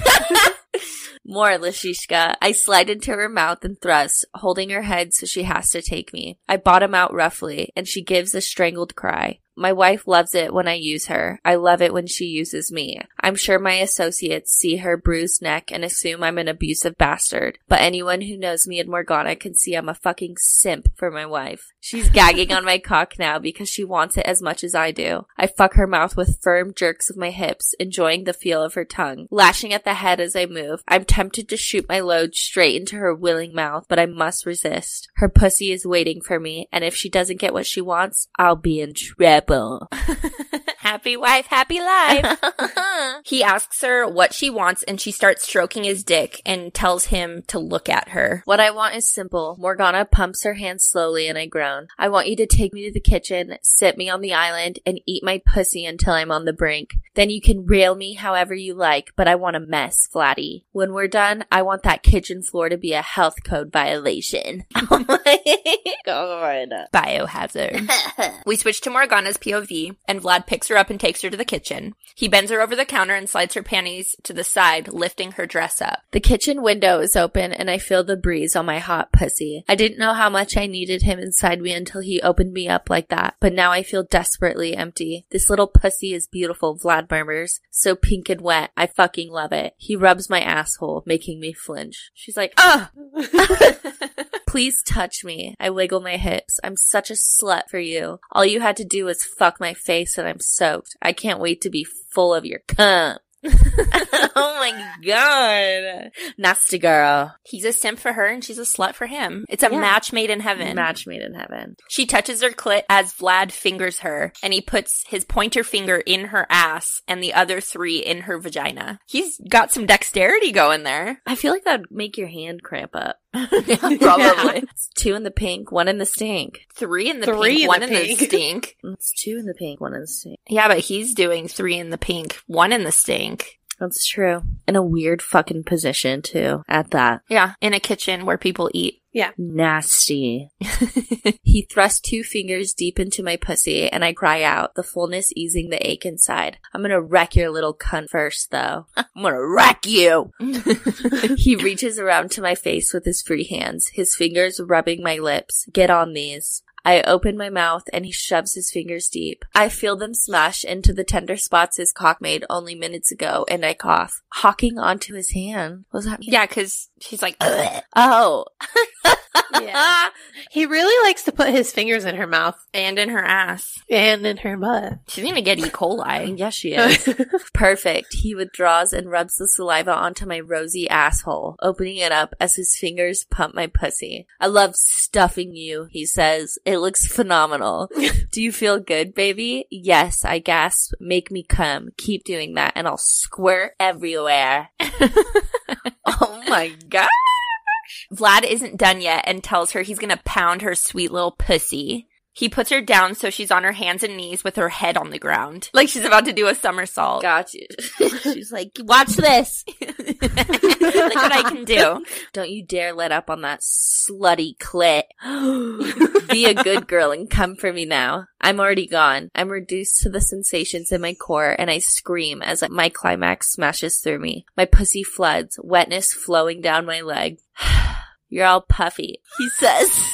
More, Lashishka. I slide into her mouth and thrust, holding her head so she has to take me. I bottom out roughly, and she gives a strangled cry. My wife loves it when I use her. I love it when she uses me. I'm sure my associates see her bruised neck and assume I'm an abusive bastard, but anyone who knows me and Morgana can see I'm a fucking simp for my wife. She's gagging on my cock now because she wants it as much as I do. I fuck her mouth with firm jerks of my hips, enjoying the feel of her tongue, lashing at the head as I move. I'm tempted to shoot my load straight into her willing mouth, but I must resist. Her pussy is waiting for me, and if she doesn't get what she wants, I'll be in trouble. Happy wife, happy life. He asks her what she wants and she starts stroking his dick and tells him to look at her. What I want is simple. Morgana pumps her hands slowly and I groan. I want you to take me to the kitchen, sit me on the island, and eat my pussy until I'm on the brink. Then you can rail me however you like, but I want a mess, Flatty. When we're done, I want that kitchen floor to be a health code violation. Oh my god. Biohazard. We switch to Morgana's POV, and Vlad picks her up and takes her to the kitchen. He bends her over the counter and slides her panties to the side, lifting her dress up. The kitchen window is open and I feel the breeze on my hot pussy. I didn't know how much I needed him inside me until he opened me up like that, but now I feel desperately empty. This little pussy is beautiful, Vlad murmurs. So pink and wet. I fucking love it. He rubs my asshole, making me flinch. She's like, ugh! Please touch me. I wiggle my hips. I'm such a slut for you. All you had to do was fuck my face and I'm soaked. I can't wait to be full of your cum. Oh my god. Nasty girl. He's a simp for her and she's a slut for him. It's a match made in heaven. Match made in heaven. She touches her clit as Vlad fingers her, and he puts his pointer finger in her ass and the other 3 in her vagina. He's got some dexterity going there. I feel like that'd make your hand cramp up. Yeah, probably. It's 2 in the pink, 1 in the stink. 3 in the pink, 1 in the stink. It's 2 in the pink, 1 in the stink. Yeah, but he's doing 3 in the pink, 1 in the stink. That's true. In a weird fucking position, too, at that. Yeah, in a kitchen where people eat. Yeah. Nasty. He thrusts 2 fingers deep into my pussy, and I cry out, the fullness easing the ache inside. I'm gonna wreck your little cunt first, though. I'm gonna wreck you! He reaches around to my face with his free hands, his fingers rubbing my lips. Get on these. I open my mouth and he shoves his fingers deep. I feel them smash into the tender spots his cock made only minutes ago, and I cough. Hawking onto his hand. What does that mean? Yeah, because she's like, ugh. Oh. Yeah. He really likes to put his fingers in her mouth. And in her ass. And in her butt. She's gonna get E. coli. Yes, she is. Perfect. He withdraws and rubs the saliva onto my rosy asshole, opening it up as his fingers pump my pussy. I love stuffing you, he says. It looks phenomenal. Do you feel good, baby? Yes, I gasp. Make me come. Keep doing that and I'll squirt everywhere. Oh my god. Vlad isn't done yet and tells her he's gonna pound her sweet little pussy. He puts her down so she's on her hands and knees with her head on the ground. Like she's about to do a somersault. Got you. She's like, watch this. Look what I can do. Don't you dare let up on that slutty clit. Be a good girl and come for me now. I'm already gone. I'm reduced to the sensations in my core and I scream as my climax smashes through me. My pussy floods, wetness flowing down my leg. You're all puffy, he says.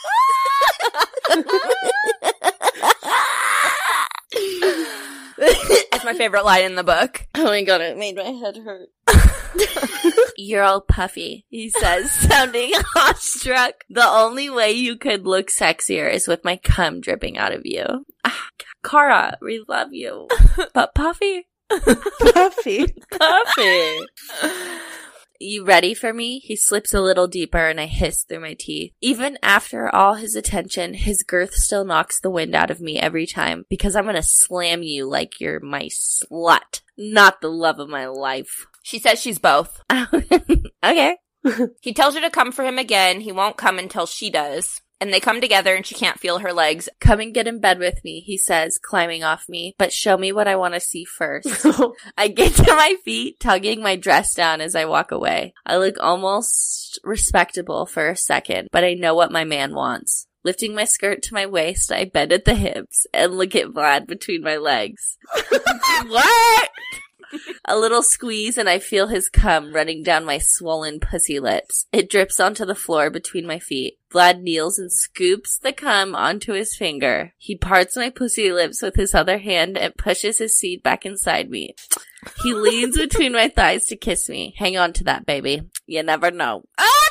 That's my favorite line in the book. Oh my god, it made my head hurt. You're all puffy, he says, sounding awestruck. The only way you could look sexier is with my cum dripping out of you. Kara, we love you. But puffy? Puffy. Puffy. You ready for me? He slips a little deeper and I hiss through my teeth. Even after all his attention, his girth still knocks the wind out of me every time because I'm gonna slam you like you're my slut, not the love of my life. She says she's both. Okay. He tells her to come for him again. He won't come until she does. And they come together and she can't feel her legs. Come and get in bed with me, he says, climbing off me, but show me what I want to see first. I get to my feet, tugging my dress down as I walk away. I look almost respectable for a second, but I know what my man wants. Lifting my skirt to my waist, I bend at the hips and look at Vlad between my legs. What? A little squeeze and I feel his cum running down my swollen pussy lips. It drips onto the floor between my feet. Vlad kneels and scoops the cum onto his finger. He parts my pussy lips with his other hand and pushes his seed back inside me. He leans between my thighs to kiss me. Hang on to that, baby. You never know.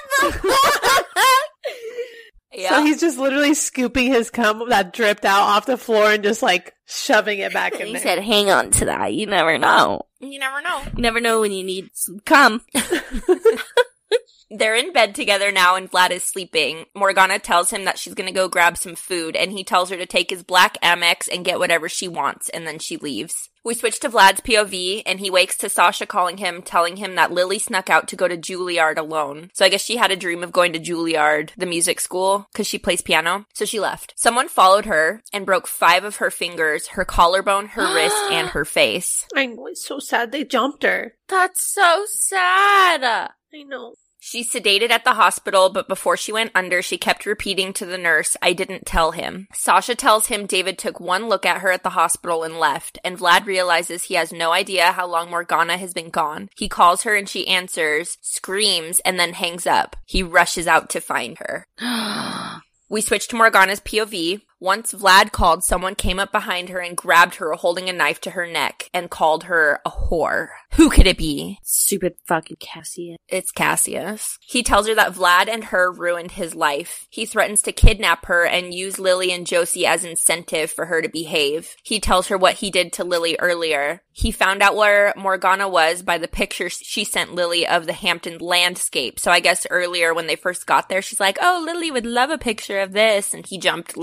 Yeah. So he's just literally scooping his cum that dripped out off the floor and just like shoving it back in He there. said, hang on to that. You never know. You never know. You never know when you need some cum. They're in bed together now and Vlad is sleeping. Morgana tells him that she's gonna go grab some food and he tells her to take his black Amex and get whatever she wants and then she leaves. We switch to Vlad's POV and he wakes to Sasha calling him, telling him that Lily snuck out to go to Juilliard alone. So I guess she had a dream of going to Juilliard, the music school, because she plays piano. So she left. Someone followed her and broke 5 of her fingers, her collarbone, her wrist, and her face. I know, it's so sad they jumped her. That's so sad. I know. She's sedated at the hospital, but before she went under, she kept repeating to the nurse, I didn't tell him. Sasha tells him David took one look at her at the hospital and left, and Vlad realizes he has no idea how long Morgana has been gone. He calls her and she answers, screams, and then hangs up. He rushes out to find her. We switch to Morgana's POV. Once Vlad called, someone came up behind her and grabbed her, holding a knife to her neck, and called her a whore. Who could it be? Stupid fucking Cassian. It's Cassius. He tells her that Vlad and her ruined his life. He threatens to kidnap her and use Lily and Josie as incentive for her to behave. He tells her what he did to Lily earlier. He found out where Morgana was by the picture she sent Lily of the Hampton landscape. So I guess earlier when they first got there, she's like, oh, Lily would love a picture of this. And he jumped Lily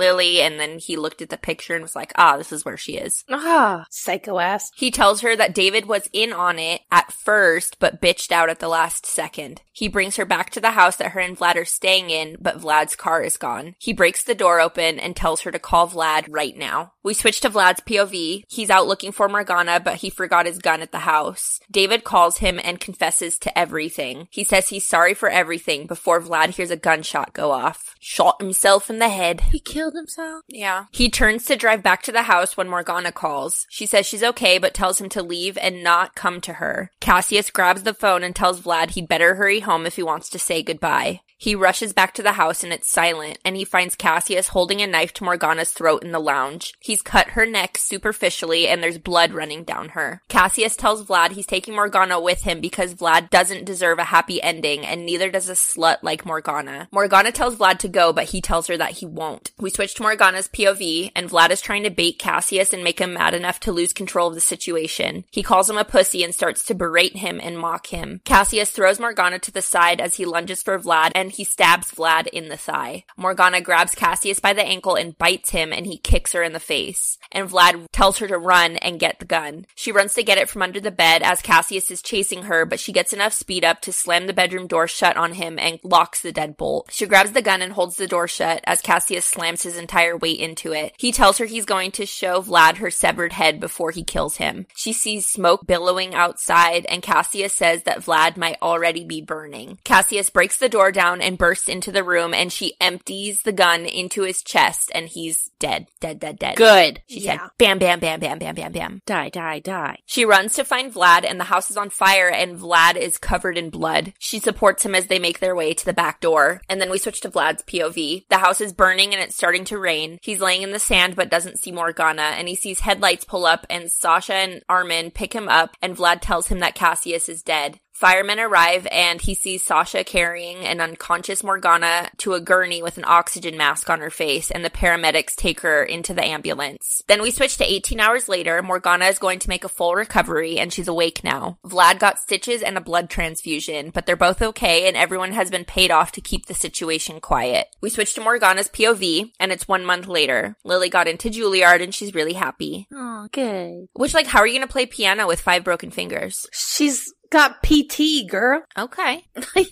and then he looked at the picture and was like, this is where she is. Ah. Psycho ass. He tells her that David was in on it at first, but bitched out at the last second. He brings her back to the house that her and Vlad are staying in, but Vlad's car is gone. He breaks the door open and tells her to call Vlad right now. We switch to Vlad's POV. He's out looking for Morgana, but he forgot his gun at the house. David calls him and confesses to everything. He says he's sorry for everything before Vlad hears a gunshot go off. Shot himself in the head. He killed himself? Yeah. He turns to drive back to the house when Morgana calls. She says she's okay, but tells him to leave and not come to her. Cassius grabs the phone and tells Vlad he'd better hurry home if he wants to say goodbye. He rushes back to the house and it's silent, and he finds Cassius holding a knife to Morgana's throat in the lounge. He's cut her neck superficially and there's blood running down her. Cassius tells Vlad he's taking Morgana with him because Vlad doesn't deserve a happy ending, and neither does a slut like Morgana. Morgana tells Vlad to go, but he tells her that he won't. We switch to Morgana's POV, and Vlad is trying to bait Cassius and make him mad enough to lose control of the situation. He calls him a pussy and starts to berate him and mock him. Cassius throws Morgana to the side as he lunges for Vlad, and he stabs Vlad in the thigh. Morgana grabs Cassius by the ankle and bites him, and he kicks her in the face. And Vlad tells her to run and get the gun. She runs to get it from under the bed as Cassius is chasing her, but she gets enough speed up to slam the bedroom door shut on him and locks the deadbolt. She grabs the gun and holds the door shut as Cassius slams his entire weight into it. He tells her he's going to show Vlad her severed head before he kills him. She sees smoke billowing outside, and Cassius says that Vlad might already be burning. Cassius breaks the door down and bursts into the room, and she empties the gun into his chest, and he's dead. Dead. Good. She said, bam, bam, bam, bam, bam, bam, bam. Die. She runs to find Vlad, and the house is on fire, and Vlad is covered in blood. She supports him as they make their way to the back door, and then we switch to Vlad's POV. The house is burning, and it's starting to rain. He's laying in the sand, but doesn't see Morgana, and he sees headlights pull up, and Sasha and Armin pick him up, and Vlad tells him that Cassius is dead. Firemen arrive, and he sees Sasha carrying an unconscious Morgana to a gurney with an oxygen mask on her face, and the paramedics take her into the ambulance. Then we switch to 18 hours later. Morgana is going to make a full recovery, and she's awake now. Vlad got stitches and a blood transfusion, but they're both okay, and everyone has been paid off to keep the situation quiet. We switch to Morgana's POV, and it's 1 month later. Lily got into Juilliard, and she's really happy. Oh, good. Which, how are you gonna play piano with 5 broken fingers? She's got PT, girl. Okay.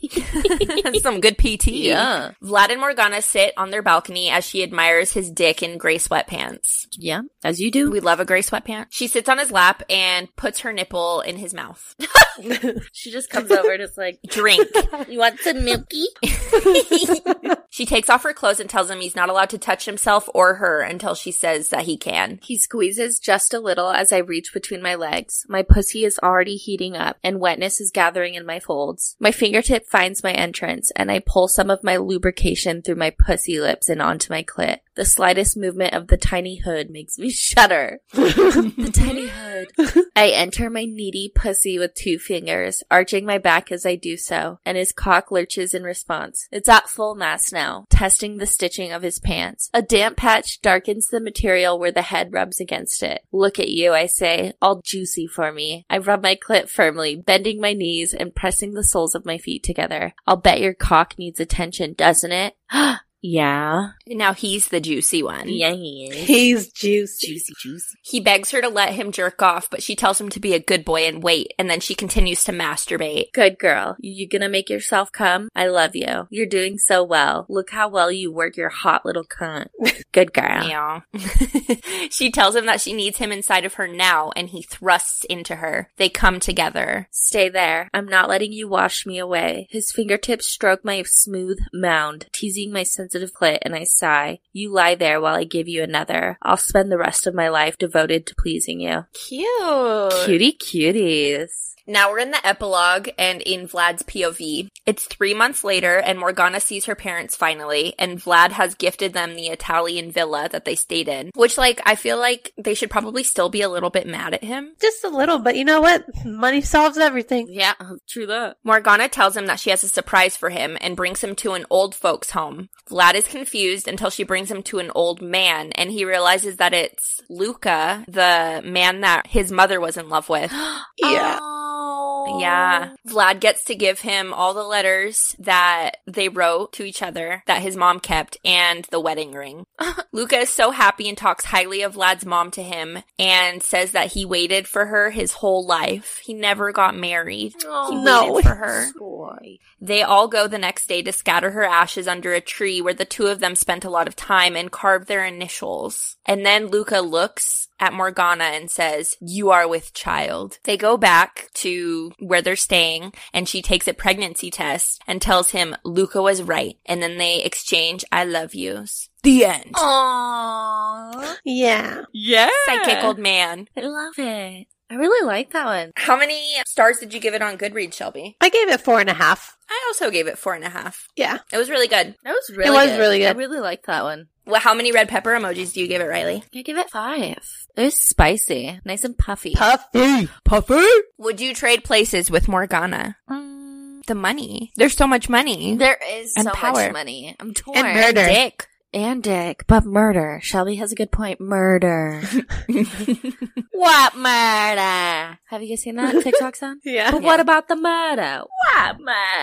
Some good PT. Yeah. Vlad and Morgana sit on their balcony as she admires his dick in gray sweatpants. Yeah, as you do. We love a gray sweatpant. She sits on his lap and puts her nipple in his mouth. She just comes over just like, drink. You want some milky? She takes off her clothes and tells him he's not allowed to touch himself or her until she says that he can. He squeezes just a little as I reach between my legs. My pussy is already heating up and wetness is gathering in my folds. My fingertip finds my entrance and I pull some of my lubrication through my pussy lips and onto my clit. The slightest movement of the tiny hood makes me shudder. The tiny hood. I enter my needy pussy with 2 fingers, arching my back as I do so, and his cock lurches in response. It's at full mast now, testing the stitching of his pants. A damp patch darkens the material where the head rubs against it. Look at you, I say, all juicy for me. I rub my clit firmly, bending my knees and pressing the soles of my feet together. I'll bet your cock needs attention, doesn't it? Yeah. Now he's the juicy one. Yeah, he is. He's juicy. Juicy. He begs her to let him jerk off, but she tells him to be a good boy and wait, and then she continues to masturbate. Good girl. You gonna make yourself come? I love you. You're doing so well. Look how well you work your hot little cunt. Good girl. Yeah. She tells him that she needs him inside of her now, and he thrusts into her. They come together. Stay there. I'm not letting you wash me away. His fingertips stroke my smooth mound, teasing my sensitive clit, and I sigh. You lie there while I give you another. I'll spend the rest of my life devoted to pleasing you. Cute. Cutie cuties. Now we're in the epilogue and in Vlad's POV. It's 3 months later and Morgana sees her parents finally, and Vlad has gifted them the Italian villa that they stayed in, which, I feel like they should probably still be a little bit mad at him. Just a little, but you know what? Money solves everything. Yeah, true that. Morgana tells him that she has a surprise for him and brings him to an old folks' home. Vlad is confused until she brings him to an old man, and he realizes that it's Luca, the man that his mother was in love with. Yeah. Oh. Yeah. Vlad gets to give him all the letters that they wrote to each other that his mom kept and the wedding ring. Luca is so happy and talks highly of Vlad's mom to him and says that he waited for her his whole life. He never got married. He waited for her. Boy. They all go the next day to scatter her ashes under a tree where the two of them spent a lot of time and carved their initials. And then Luca looks at Morgana and says, "You are with child." They go back to where they're staying and she takes a pregnancy test and tells him Luca was right. And then they exchange I love yous. The end. Aww. Yeah. Yeah. Psychic old man. I love it. I really like that one. How many stars did you give it on Goodreads, Shelby? I gave it 4.5. I also gave it 4.5. Yeah. It was really good. That was really It was good. really good. I really like that one. Well, how many red pepper emojis do you give it, Riley? I give it 5. It was spicy. Nice and puffy. Puffy. Would you trade places with Morgana? The money. There's so much money. There is And so power. much money. I'm torn. And murder. Dick. And dick. But murder. Shelby has a good point. Murder. What murder? Have you guys seen that TikTok sound? Yeah. But what about the murder? What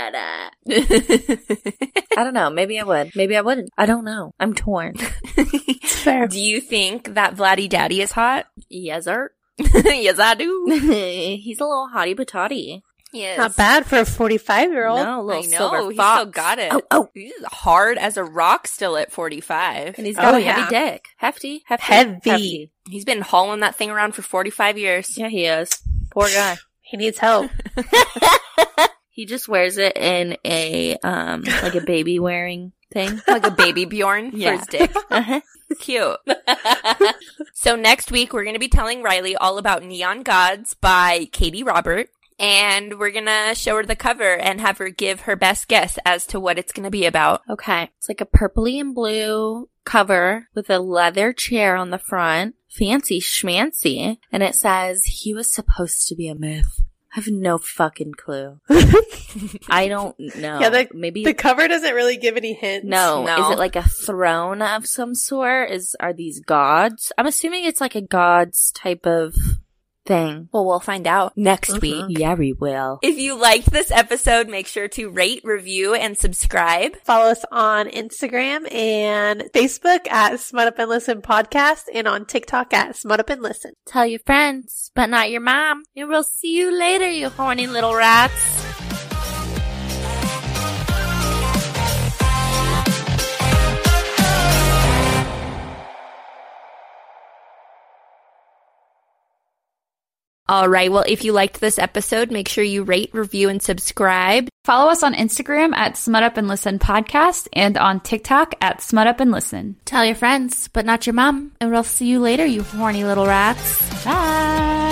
murder? I don't know. Maybe I would. Maybe I wouldn't. I don't know. I'm torn. It's fair. Do you think that Vladdy Daddy is hot? Yes, sir. Yes, I do. He's a little hottie patati. Yes. Not bad for a 45-year-old. No, a I little know. silver He fox. still got it. Oh. He's hard as a rock still at 45. And he's got Oh, a heavy yeah. dick. Hefty. Heavy. He's been hauling that thing around for 45 years. Yeah, he is. Poor guy. He needs help. He just wears it in a, like a baby wearing thing. Like a baby Bjorn Yeah. for his dick. Uh-huh. Cute. So next week, we're going to be telling Riley all about Neon Gods by Katie Robert. And we're going to show her the cover and have her give her best guess as to what it's going to be about. Okay. It's like a purpley and blue cover with a leather chair on the front. Fancy schmancy. And it says, he was supposed to be a myth. I have no fucking clue. I don't know. Yeah, Maybe the cover doesn't really give any hints. No. No. Is it like a throne of some sort? Are these gods? I'm assuming it's like a gods type of thing. Well, we'll find out next week. Yeah, we will. If you liked this episode, make sure to rate, review, and subscribe. Follow us on Instagram and Facebook at Smut Up and Listen Podcast and on TikTok at Smut Up and Listen. Tell your friends, but not your mom. And we'll see you later, you horny little rats. All right. Well, if you liked this episode, make sure you rate, review, and subscribe. Follow us on Instagram at Smut Up and Listen Podcast and on TikTok at Smut Up and Listen. Tell your friends, but not your mom. And we'll see you later, you horny little rats. Bye.